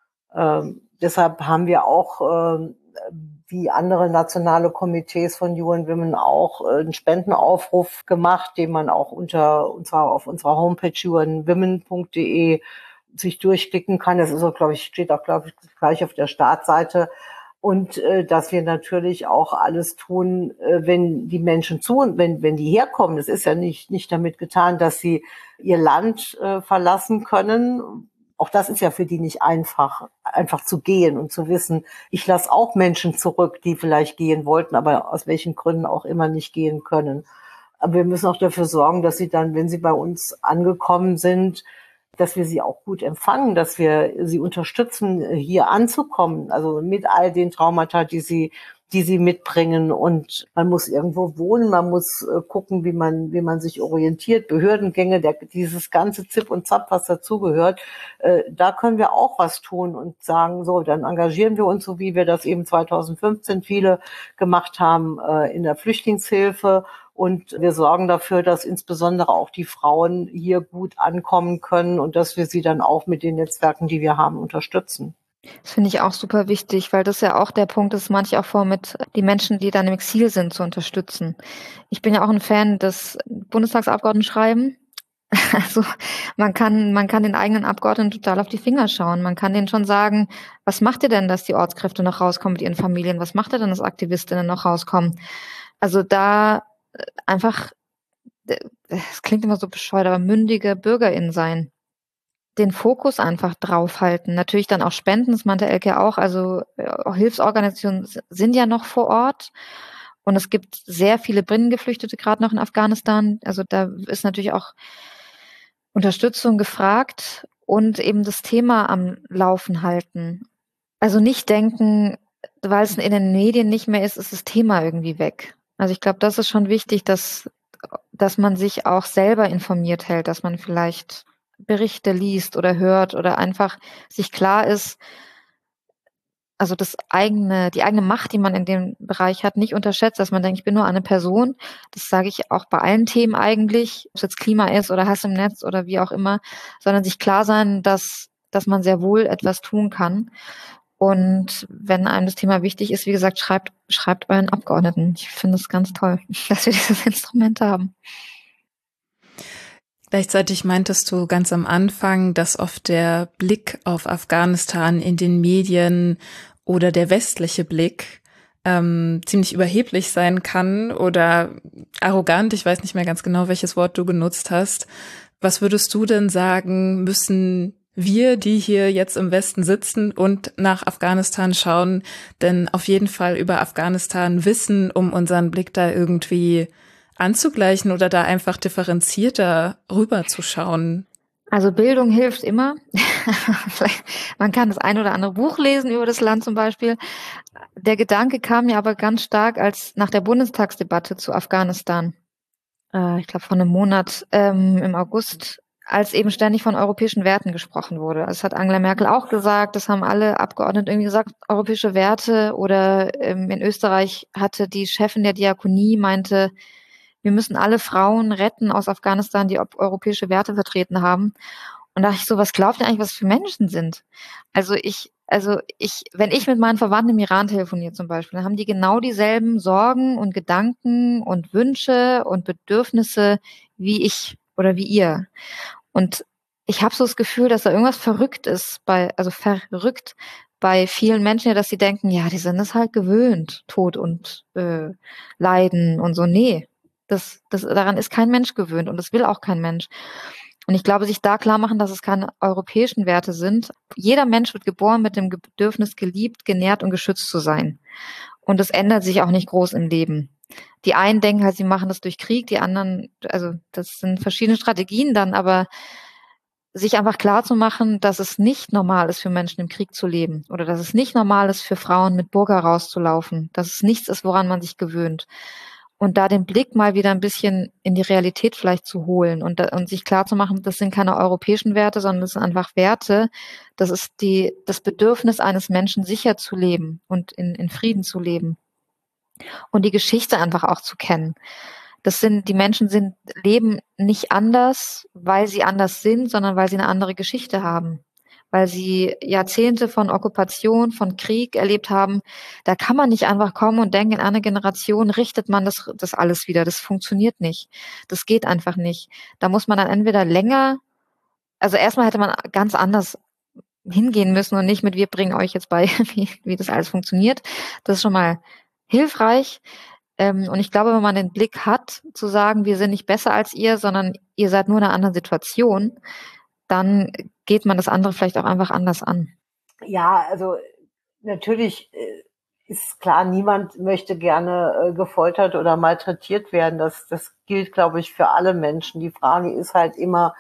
Speaker 4: Deshalb haben wir auch, wie andere nationale Komitees von UN Women auch einen Spendenaufruf gemacht, den man auch auf unserer Homepage unwomen.de sich durchklicken kann. Das ist auch, steht auch, gleich auf der Startseite. Und dass wir natürlich auch alles tun, wenn die Menschen wenn die herkommen. Das ist ja nicht damit getan, dass sie ihr Land verlassen können. Auch das ist ja für die nicht einfach zu gehen und zu wissen, ich lasse auch Menschen zurück, die vielleicht gehen wollten, aber aus welchen Gründen auch immer nicht gehen können. Aber wir müssen auch dafür sorgen, dass sie dann, wenn sie bei uns angekommen sind, dass wir sie auch gut empfangen, dass wir sie unterstützen, hier anzukommen, also mit all den Traumata, die sie mitbringen. Und man muss irgendwo wohnen, man muss gucken, wie man sich orientiert, Behördengänge, dieses ganze Zip und Zap, was dazugehört. Da können wir auch was tun und sagen, so, dann engagieren wir uns, so wie wir das eben 2015 viele gemacht haben, in der Flüchtlingshilfe. Und wir sorgen dafür, dass insbesondere auch die Frauen hier gut ankommen können und dass wir sie dann auch mit den Netzwerken, die wir haben, unterstützen.
Speaker 2: Das finde ich auch super wichtig, weil das ja auch der Punkt ist, manche auch vor, mit die Menschen, die dann im Exil sind, zu unterstützen. Ich bin ja auch ein Fan des Bundestagsabgeordnetenschreiben. Also man kann den eigenen Abgeordneten total auf die Finger schauen. Man kann denen schon sagen, was macht ihr denn, dass die Ortskräfte noch rauskommen mit ihren Familien? Was macht ihr denn, dass Aktivistinnen noch rauskommen? Also da einfach, es klingt immer so bescheuert, aber mündige BürgerInnen sein. Den Fokus einfach draufhalten. Natürlich dann auch Spenden, das meinte Elke auch. Also auch Hilfsorganisationen sind ja noch vor Ort. Und es gibt sehr viele Binnengeflüchtete, gerade noch in Afghanistan. Also da ist natürlich auch Unterstützung gefragt und eben das Thema am Laufen halten. Also nicht denken, weil es in den Medien nicht mehr ist das Thema irgendwie weg. Also ich glaube, das ist schon wichtig, dass man sich auch selber informiert hält, dass man vielleicht Berichte liest oder hört oder einfach sich klar ist, also die eigene Macht, die man in dem Bereich hat, nicht unterschätzt, dass man denkt, ich bin nur eine Person. Das sage ich auch bei allen Themen eigentlich, ob es jetzt Klima ist oder Hass im Netz oder wie auch immer, sondern sich klar sein, dass man sehr wohl etwas tun kann. Und wenn einem das Thema wichtig ist, wie gesagt, schreibt euren Abgeordneten. Ich finde es ganz toll, dass wir dieses Instrument haben.
Speaker 3: Gleichzeitig meintest du ganz am Anfang, dass oft der Blick auf Afghanistan in den Medien oder der westliche Blick ziemlich überheblich sein kann oder arrogant. Ich weiß nicht mehr ganz genau, welches Wort du genutzt hast. Was würdest du denn sagen, müssen wir, die hier jetzt im Westen sitzen und nach Afghanistan schauen, denn auf jeden Fall über Afghanistan wissen, um unseren Blick da irgendwie anzugleichen oder da einfach differenzierter rüberzuschauen?
Speaker 2: Also Bildung hilft immer. Man kann das ein oder andere Buch lesen über das Land zum Beispiel. Der Gedanke kam mir aber ganz stark als nach der Bundestagsdebatte zu Afghanistan. Ich glaube vor einem Monat im August, als eben ständig von europäischen Werten gesprochen wurde. Das hat Angela Merkel auch gesagt, das haben alle Abgeordneten irgendwie gesagt, europäische Werte. Oder in Österreich hatte die Chefin der Diakonie meinte, wir müssen alle Frauen retten aus Afghanistan, die europäische Werte vertreten haben. Und da dachte ich so, was glaubt ihr eigentlich, was für Menschen sind? Wenn ich mit meinen Verwandten im Iran telefoniere zum Beispiel, dann haben die genau dieselben Sorgen und Gedanken und Wünsche und Bedürfnisse wie ich oder wie ihr. Und ich habe so das Gefühl, dass da irgendwas verrückt ist verrückt bei vielen Menschen, ja, dass sie denken, ja, die sind es halt gewöhnt, Tod und Leiden und so. Nee, daran ist kein Mensch gewöhnt und das will auch kein Mensch. Und ich glaube, sich da klar machen, dass es keine europäischen Werte sind. Jeder Mensch wird geboren mit dem Bedürfnis, geliebt, genährt und geschützt zu sein. Und das ändert sich auch nicht groß im Leben. Die einen denken halt, sie machen das durch Krieg, die anderen, also das sind verschiedene Strategien dann, aber sich einfach klar zu machen, dass es nicht normal ist für Menschen im Krieg zu leben oder dass es nicht normal ist für Frauen mit Burka rauszulaufen, dass es nichts ist, woran man sich gewöhnt. Und da den Blick mal wieder ein bisschen in die Realität vielleicht zu holen und sich klar zu machen, das sind keine europäischen Werte, sondern das sind einfach Werte. Das ist das Bedürfnis eines Menschen, sicher zu leben und in Frieden zu leben und die Geschichte einfach auch zu kennen. Die Menschen leben nicht anders, weil sie anders sind, sondern weil sie eine andere Geschichte haben. Weil sie Jahrzehnte von Okkupation, von Krieg erlebt haben. Da kann man nicht einfach kommen und denken, in einer Generation richtet man das alles wieder. Das funktioniert nicht. Das geht einfach nicht. Da muss man dann entweder also erstmal hätte man ganz anders hingehen müssen und nicht mit, wir bringen euch jetzt bei, wie das alles funktioniert. Das ist schon mal hilfreich. Und ich glaube, wenn man den Blick hat, zu sagen, wir sind nicht besser als ihr, sondern ihr seid nur in einer anderen Situation, dann geht man das andere vielleicht auch einfach anders an.
Speaker 4: Ja, also natürlich ist klar, niemand möchte gerne gefoltert oder malträtiert werden. Das gilt, glaube ich, für alle Menschen. Die Frage ist halt immer,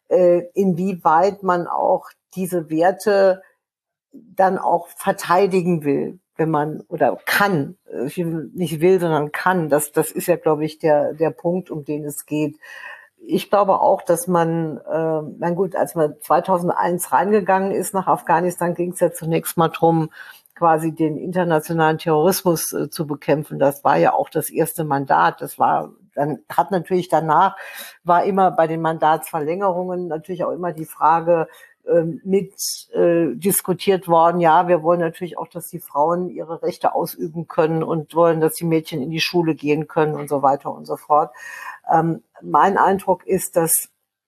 Speaker 4: inwieweit man auch diese Werte dann auch verteidigen will, wenn man oder kann, nicht will, sondern kann. Das ist ja, glaube ich, der Punkt, um den es geht. Ich glaube auch, dass man, als man 2001 reingegangen ist nach Afghanistan, ging es ja zunächst mal drum, quasi den internationalen Terrorismus zu bekämpfen. Das war ja auch das erste Mandat. War immer bei den Mandatsverlängerungen natürlich auch immer die Frage, diskutiert worden. Ja, wir wollen natürlich auch, dass die Frauen ihre Rechte ausüben können und wollen, dass die Mädchen in die Schule gehen können und so weiter und so fort. Mein Eindruck ist, dass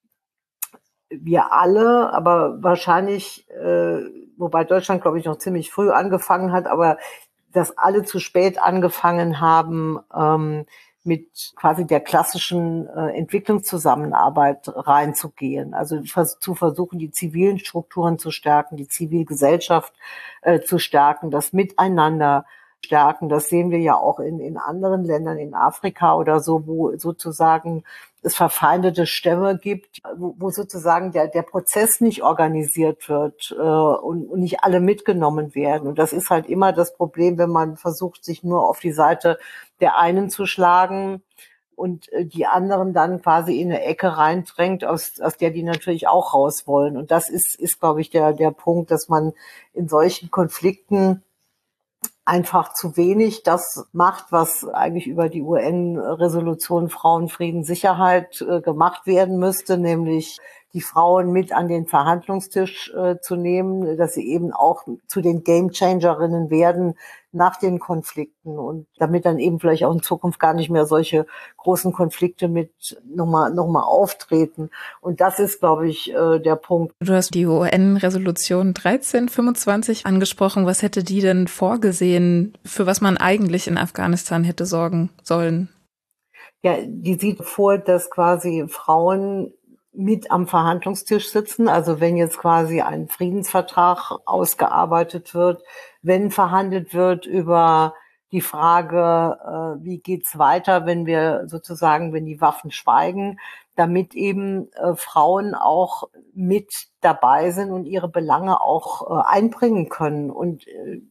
Speaker 4: wir alle, aber wahrscheinlich, wobei Deutschland, glaube ich, noch ziemlich früh angefangen hat, aber dass alle zu spät angefangen haben, mit quasi der klassischen Entwicklungszusammenarbeit reinzugehen. Also zu versuchen, die zivilen Strukturen zu stärken, die Zivilgesellschaft zu stärken, das Miteinander stärken. Das sehen wir ja auch in anderen Ländern, in Afrika oder so, wo sozusagen es verfeindete Stämme gibt, wo sozusagen der Prozess nicht organisiert wird und nicht alle mitgenommen werden. Und das ist halt immer das Problem, wenn man versucht, sich nur auf die Seite der einen zu schlagen und die anderen dann quasi in eine Ecke reindrängt, aus der die natürlich auch raus wollen. Und das ist glaube ich, der Punkt, dass man in solchen Konflikten einfach zu wenig das macht, was eigentlich über die UN-Resolution Frauen, Frieden, Sicherheit gemacht werden müsste, nämlich die Frauen mit an den Verhandlungstisch zu nehmen, dass sie eben auch zu den Gamechangerinnen werden nach den Konflikten und damit dann eben vielleicht auch in Zukunft gar nicht mehr solche großen Konflikte mit nochmal auftreten. Und das ist, glaube ich, der Punkt.
Speaker 3: Du hast die UN-Resolution 1325 angesprochen. Was hätte die denn vorgesehen, für was man eigentlich in Afghanistan hätte sorgen sollen?
Speaker 4: Ja, die sieht vor, dass quasi Frauen mit am Verhandlungstisch sitzen. Also wenn jetzt quasi ein Friedensvertrag ausgearbeitet wird, wenn verhandelt wird über die Frage, wie geht's weiter, wenn die Waffen schweigen, damit eben Frauen auch mit dabei sind und ihre Belange auch einbringen können. Und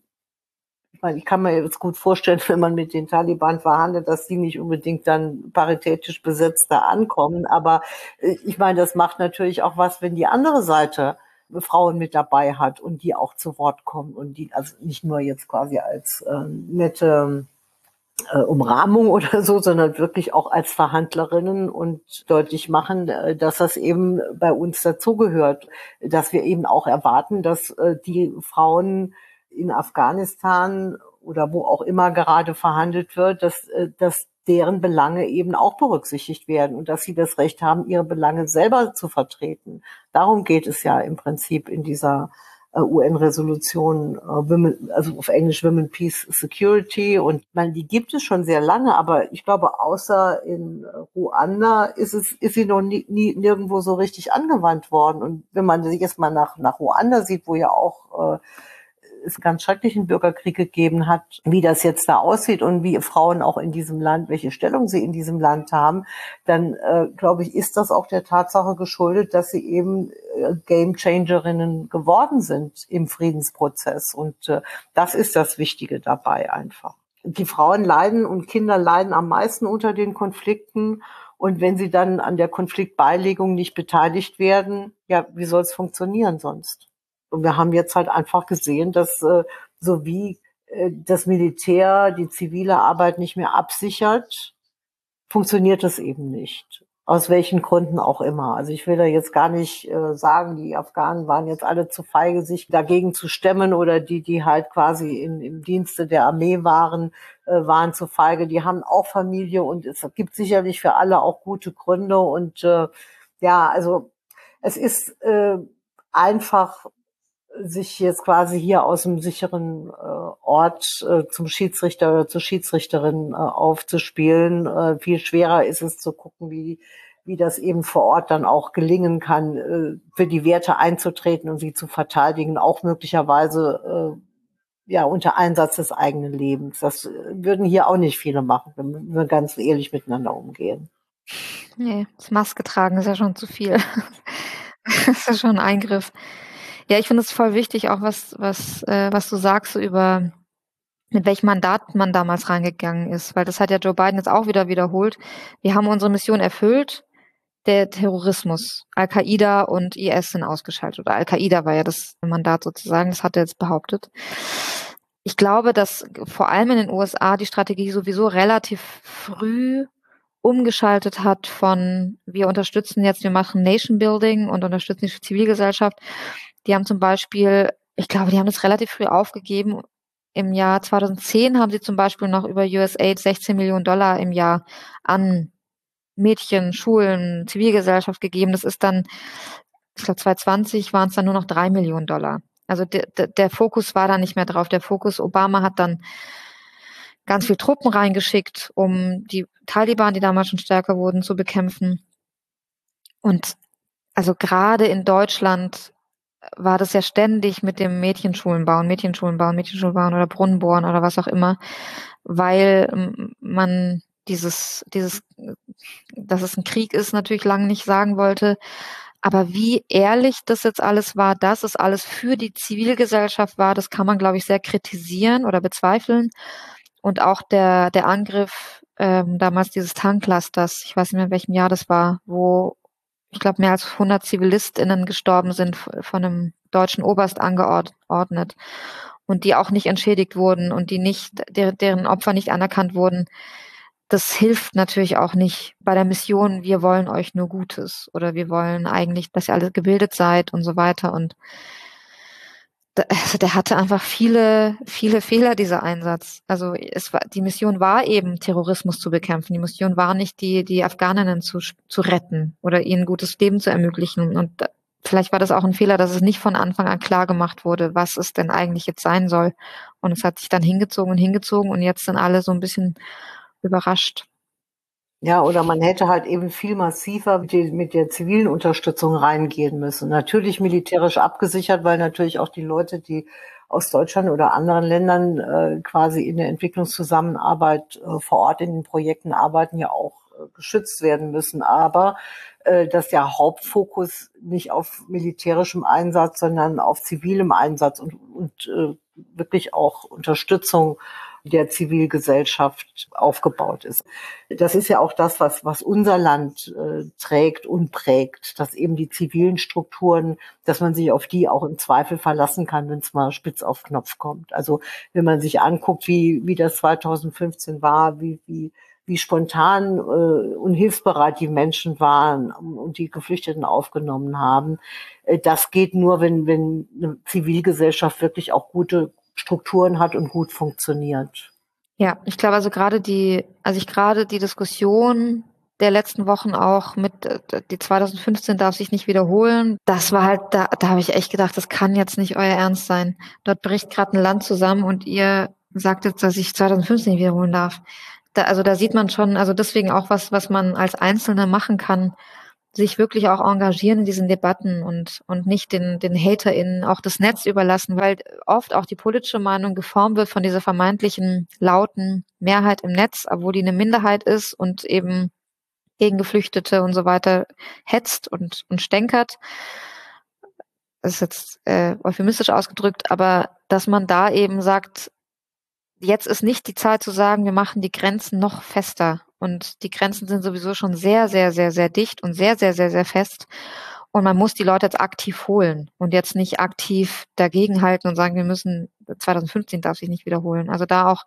Speaker 4: ich kann mir jetzt gut vorstellen, wenn man mit den Taliban verhandelt, dass die nicht unbedingt dann paritätisch besetzt da ankommen. Aber ich meine, das macht natürlich auch was, wenn die andere Seite Frauen mit dabei hat und die auch zu Wort kommen und die also nicht nur jetzt quasi als nette Umrahmung oder so, sondern wirklich auch als Verhandlerinnen und deutlich machen, dass das eben bei uns dazugehört, dass wir eben auch erwarten, dass die Frauen in Afghanistan oder wo auch immer gerade verhandelt wird, dass deren Belange eben auch berücksichtigt werden und dass sie das Recht haben, ihre Belange selber zu vertreten. Darum geht es ja im Prinzip in dieser UN-Resolution, also auf Englisch Women, Peace, Security. Und ich meine, die gibt es schon sehr lange, aber ich glaube, außer in Ruanda ist sie noch nirgendwo so richtig angewandt worden. Und wenn man sich jetzt mal nach Ruanda sieht, wo ja auch es ganz schrecklichen Bürgerkrieg gegeben hat, wie das jetzt da aussieht und wie Frauen auch in diesem Land, welche Stellung sie in diesem Land haben, dann glaube ich, ist das auch der Tatsache geschuldet, dass sie eben Game-Changerinnen geworden sind im Friedensprozess. Und das ist das Wichtige dabei einfach. Die Frauen leiden und Kinder leiden am meisten unter den Konflikten. Und wenn sie dann an der Konfliktbeilegung nicht beteiligt werden, ja, wie soll es funktionieren sonst? Und wir haben jetzt halt einfach gesehen, dass so wie das Militär die zivile Arbeit nicht mehr absichert, funktioniert das eben nicht. Aus welchen Gründen auch immer. Also ich will da jetzt gar nicht sagen, die Afghanen waren jetzt alle zu feige, sich dagegen zu stemmen oder die halt quasi im Dienste der Armee waren zu feige. Die haben auch Familie und es gibt sicherlich für alle auch gute Gründe. Und ja, also es ist einfach sich jetzt quasi hier aus dem sicheren Ort zum Schiedsrichter oder zur Schiedsrichterin aufzuspielen. Viel schwerer ist es zu gucken, wie das eben vor Ort dann auch gelingen kann, für die Werte einzutreten und sie zu verteidigen, auch möglicherweise ja unter Einsatz des eigenen Lebens. Das würden hier auch nicht viele machen, wenn wir ganz ehrlich miteinander umgehen.
Speaker 2: Nee, das Maske tragen ist ja schon zu viel. Das ist ja schon ein Eingriff. Ja, ich finde es voll wichtig, auch was du sagst, so über mit welchem Mandat man damals reingegangen ist, weil das hat ja Joe Biden jetzt auch wieder wiederholt. Wir haben unsere Mission erfüllt, der Terrorismus, Al-Qaida und IS sind ausgeschaltet. Oder Al-Qaida war ja das Mandat sozusagen, das hat er jetzt behauptet. Ich glaube, dass vor allem in den USA die Strategie sowieso relativ früh umgeschaltet hat von wir unterstützen jetzt, wir machen Nation Building und unterstützen die Zivilgesellschaft. Die haben zum Beispiel, ich glaube, die haben das relativ früh aufgegeben. Im Jahr 2010 haben sie zum Beispiel noch über USAID 16 Millionen Dollar im Jahr an Mädchen, Schulen, Zivilgesellschaft gegeben. Das ist dann, ich glaube 2020 waren es dann nur noch 3 Millionen Dollar. Also der Fokus war da nicht mehr drauf. Der Fokus, Obama hat dann ganz viel Truppen reingeschickt, um die Taliban, die damals schon stärker wurden, zu bekämpfen. Und also gerade in Deutschland war das ja ständig mit dem Mädchenschulen bauen oder Brunnen bohren oder was auch immer, weil man dieses, dass es ein Krieg ist, natürlich lange nicht sagen wollte. Aber wie ehrlich das jetzt alles war, dass es alles für die Zivilgesellschaft war, das kann man, glaube ich, sehr kritisieren oder bezweifeln. Und auch der Angriff damals dieses Tankclusters, ich weiß nicht mehr, in welchem Jahr das war, wo ich glaube mehr als 100 ZivilistInnen gestorben sind von einem deutschen Oberst angeordnet und die auch nicht entschädigt wurden und die nicht, deren Opfer nicht anerkannt wurden. Das hilft natürlich auch nicht bei der Mission, wir wollen euch nur Gutes oder wir wollen eigentlich, dass ihr alle gebildet seid und so weiter. Und also der hatte einfach viele, viele Fehler, dieser Einsatz. Also die Mission war eben, Terrorismus zu bekämpfen. Die Mission war nicht, die Afghaninnen zu retten oder ihnen ein gutes Leben zu ermöglichen. Und vielleicht war das auch ein Fehler, dass es nicht von Anfang an klar gemacht wurde, was es denn eigentlich jetzt sein soll. Und es hat sich dann hingezogen und jetzt sind alle so ein bisschen überrascht.
Speaker 4: Ja, oder man hätte halt eben viel massiver mit der zivilen Unterstützung reingehen müssen. Natürlich militärisch abgesichert, weil natürlich auch die Leute, die aus Deutschland oder anderen Ländern quasi in der Entwicklungszusammenarbeit vor Ort in den Projekten arbeiten, ja auch geschützt werden müssen. Aber dass der Hauptfokus nicht auf militärischem Einsatz, sondern auf zivilem Einsatz und wirklich auch Unterstützung der Zivilgesellschaft aufgebaut ist. Das ist ja auch das, was unser Land trägt und prägt, dass eben die zivilen Strukturen, dass man sich auf die auch im Zweifel verlassen kann, wenn es mal spitz auf Knopf kommt. Also wenn man sich anguckt, wie das 2015 war, wie spontan und hilfsbereit die Menschen waren und die Geflüchteten aufgenommen haben, das geht nur, wenn eine Zivilgesellschaft wirklich auch gute Strukturen hat und gut funktioniert.
Speaker 2: Ja, ich glaube also gerade die Diskussion der letzten Wochen auch mit die 2015 darf sich nicht wiederholen. Das war halt, da habe ich echt gedacht, das kann jetzt nicht euer Ernst sein. Dort bricht gerade ein Land zusammen und ihr sagt jetzt, dass ich 2015 nicht wiederholen darf. Da sieht man schon, also deswegen auch was man als Einzelne machen kann, sich wirklich auch engagieren in diesen Debatten und nicht den HaterInnen auch das Netz überlassen, weil oft auch die politische Meinung geformt wird von dieser vermeintlichen lauten Mehrheit im Netz, obwohl die eine Minderheit ist und eben gegen Geflüchtete und so weiter hetzt und stänkert. Das ist jetzt euphemistisch ausgedrückt, aber dass man da eben sagt, jetzt ist nicht die Zeit zu sagen, wir machen die Grenzen noch fester. Und die Grenzen sind sowieso schon sehr, sehr, sehr, sehr dicht und sehr, sehr, sehr, sehr fest. Und man muss die Leute jetzt aktiv holen und jetzt nicht aktiv dagegenhalten und sagen, wir müssen, 2015 darf sich nicht wiederholen. Also da auch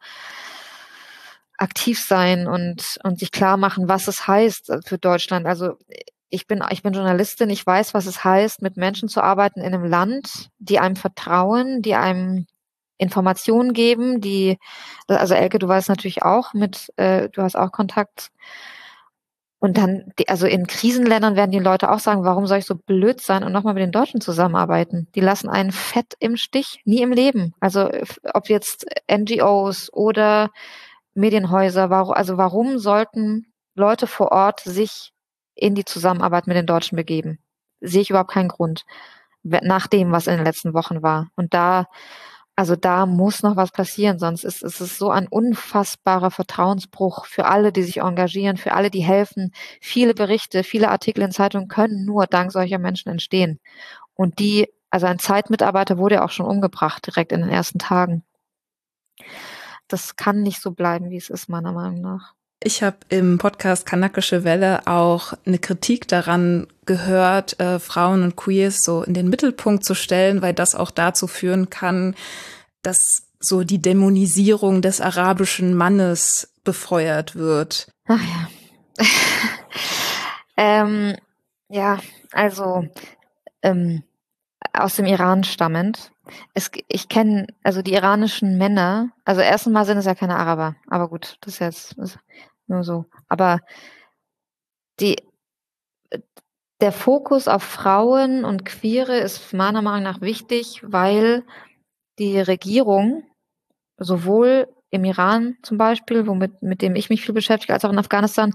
Speaker 2: aktiv sein und sich klar machen, was es heißt für Deutschland. Also ich bin Journalistin, ich weiß, was es heißt, mit Menschen zu arbeiten in einem Land, die einem vertrauen, die einem Informationen geben, also Elke, du weißt natürlich auch du hast auch Kontakt. Und dann, also in Krisenländern werden die Leute auch sagen, warum soll ich so blöd sein und nochmal mit den Deutschen zusammenarbeiten? Die lassen einen fett im Stich, nie im Leben. Also ob jetzt NGOs oder Medienhäuser, warum sollten Leute vor Ort sich in die Zusammenarbeit mit den Deutschen begeben? Sehe ich überhaupt keinen Grund, nach dem, was in den letzten Wochen war. Und da muss noch was passieren, sonst ist es so ein unfassbarer Vertrauensbruch für alle, die sich engagieren, für alle, die helfen. Viele Berichte, viele Artikel in Zeitungen können nur dank solcher Menschen entstehen. Und also ein Zeitmitarbeiter wurde ja auch schon umgebracht, direkt in den ersten Tagen. Das kann nicht so bleiben, wie es ist, meiner Meinung nach.
Speaker 3: Ich habe im Podcast Kanakische Welle auch eine Kritik daran gehört, Frauen und Queers so in den Mittelpunkt zu stellen, weil das auch dazu führen kann, dass so die Dämonisierung des arabischen Mannes befeuert wird.
Speaker 2: Ach ja. Ja, also aus dem Iran stammend. Ich kenne also die iranischen Männer, also erstens mal sind es ja keine Araber, aber gut, das ist nur so. Aber der Fokus auf Frauen und Queere ist meiner Meinung nach wichtig, weil die Regierung sowohl im Iran zum Beispiel, mit dem ich mich viel beschäftige, als auch in Afghanistan,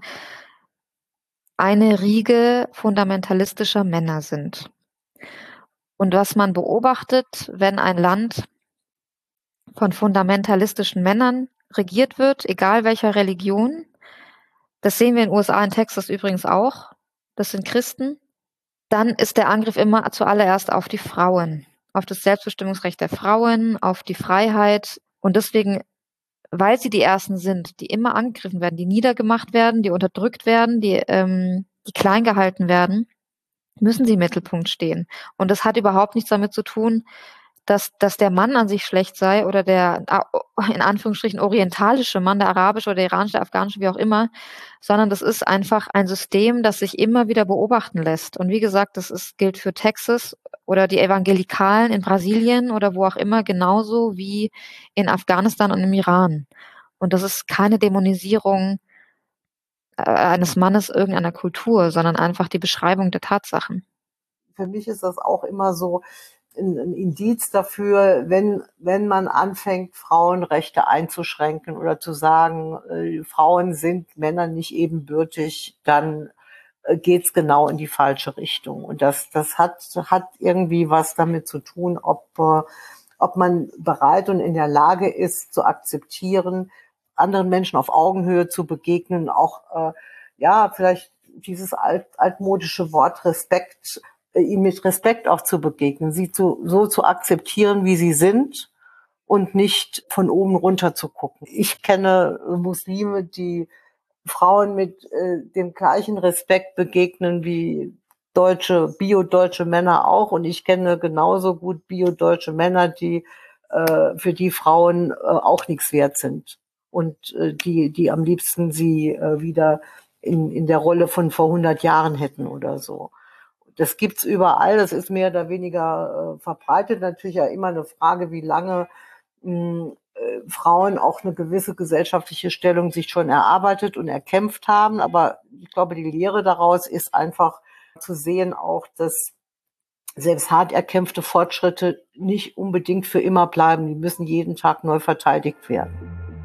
Speaker 2: eine Riege fundamentalistischer Männer sind. Und was man beobachtet, wenn ein Land von fundamentalistischen Männern regiert wird, egal welcher Religion, das sehen wir in den USA, in Texas übrigens auch, das sind Christen, dann ist der Angriff immer zuallererst auf die Frauen, auf das Selbstbestimmungsrecht der Frauen, auf die Freiheit. Und deswegen, weil sie die Ersten sind, die immer angegriffen werden, die niedergemacht werden, die unterdrückt werden, die klein gehalten werden, müssen sie im Mittelpunkt stehen. Und das hat überhaupt nichts damit zu tun, dass der Mann an sich schlecht sei oder der in Anführungsstrichen orientalische Mann, der arabische oder der iranische, der afghanische, wie auch immer, sondern das ist einfach ein System, das sich immer wieder beobachten lässt. Und wie gesagt, gilt für Texas oder die Evangelikalen in Brasilien oder wo auch immer genauso wie in Afghanistan und im Iran. Und das ist keine Dämonisierung eines Mannes irgendeiner Kultur, sondern einfach die Beschreibung der Tatsachen.
Speaker 4: Für mich ist das auch immer so ein Indiz dafür, wenn man anfängt, Frauenrechte einzuschränken oder zu sagen, Frauen sind Männern nicht ebenbürtig, dann geht's genau in die falsche Richtung. Und das hat irgendwie was damit zu tun, ob man bereit und in der Lage ist, zu akzeptieren, anderen Menschen auf Augenhöhe zu begegnen, auch vielleicht dieses altmodische Wort Respekt, ihm mit Respekt auch zu begegnen, sie so zu akzeptieren, wie sie sind und nicht von oben runter zu gucken. Ich kenne Muslime, die Frauen mit dem gleichen Respekt begegnen wie bio-deutsche Männer auch. Und ich kenne genauso gut bio-deutsche Männer, die für die Frauen auch nichts wert sind. Und die am liebsten sie wieder in der Rolle von vor 100 Jahren hätten oder so. Das gibt's überall, das ist mehr oder weniger verbreitet. Natürlich ja immer eine Frage, wie lange Frauen auch eine gewisse gesellschaftliche Stellung sich schon erarbeitet und erkämpft haben. Aber ich glaube, die Lehre daraus ist einfach zu sehen auch, dass selbst hart erkämpfte Fortschritte nicht unbedingt für immer bleiben. Die müssen jeden Tag neu verteidigt werden.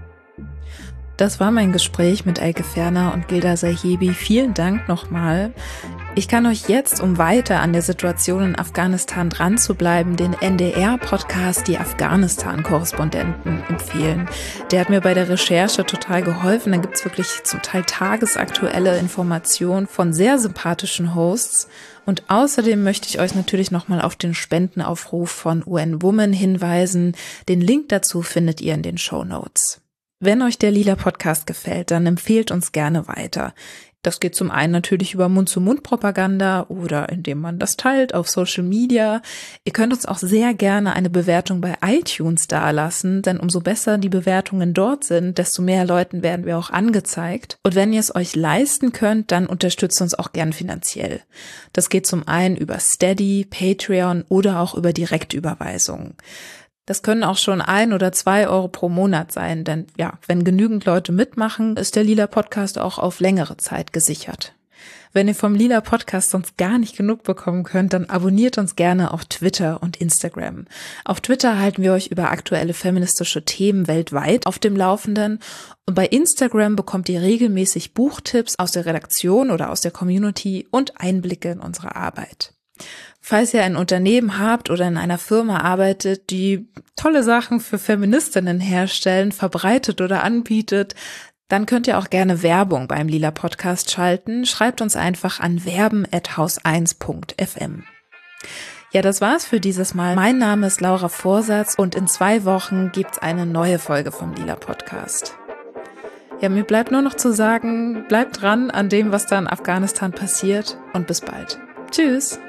Speaker 3: Das war mein Gespräch mit Elke Ferner und Gilda Sahibi. Vielen Dank nochmal. Ich kann euch jetzt, um weiter an der Situation in Afghanistan dran zu bleiben, den NDR-Podcast Die Afghanistan-Korrespondenten empfehlen. Der hat mir bei der Recherche total geholfen. Da gibt's wirklich zum Teil tagesaktuelle Informationen von sehr sympathischen Hosts. Und außerdem möchte ich euch natürlich nochmal auf den Spendenaufruf von UN Women hinweisen. Den Link dazu findet ihr in den Shownotes. Wenn euch der Lila Podcast gefällt, dann empfehlt uns gerne weiter. Das geht zum einen natürlich über Mund-zu-Mund-Propaganda oder indem man das teilt auf Social Media. Ihr könnt uns auch sehr gerne eine Bewertung bei iTunes dalassen, denn umso besser die Bewertungen dort sind, desto mehr Leuten werden wir auch angezeigt. Und wenn ihr es euch leisten könnt, dann unterstützt uns auch gern finanziell. Das geht zum einen über Steady, Patreon oder auch über Direktüberweisungen. Das können auch schon 1 oder 2 Euro pro Monat sein, denn ja, wenn genügend Leute mitmachen, ist der Lila Podcast auch auf längere Zeit gesichert. Wenn ihr vom Lila Podcast sonst gar nicht genug bekommen könnt, dann abonniert uns gerne auf Twitter und Instagram. Auf Twitter halten wir euch über aktuelle feministische Themen weltweit auf dem Laufenden und bei Instagram bekommt ihr regelmäßig Buchtipps aus der Redaktion oder aus der Community und Einblicke in unsere Arbeit. Falls ihr ein Unternehmen habt oder in einer Firma arbeitet, die tolle Sachen für Feministinnen herstellen, verbreitet oder anbietet, dann könnt ihr auch gerne Werbung beim Lila Podcast schalten. Schreibt uns einfach an werben@haus1.fm. Ja, das war's für dieses Mal. Mein Name ist Laura Vorsatz und in 2 Wochen gibt's eine neue Folge vom Lila Podcast. Ja, mir bleibt nur noch zu sagen, bleibt dran an dem, was da in Afghanistan passiert und bis bald. Tschüss!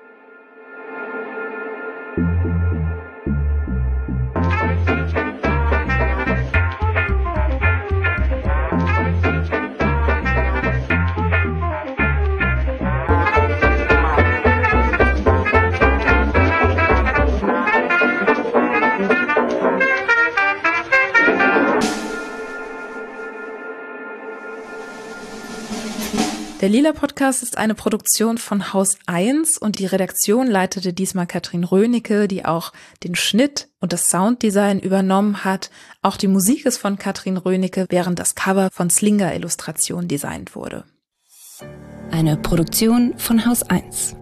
Speaker 3: Der Lila Podcast ist eine Produktion von Haus 1 und die Redaktion leitete diesmal Katrin Rönecke, die auch den Schnitt und das Sounddesign übernommen hat. Auch die Musik ist von Katrin Rönecke, während das Cover von Slinger Illustration designt wurde.
Speaker 5: Eine Produktion von Haus 1.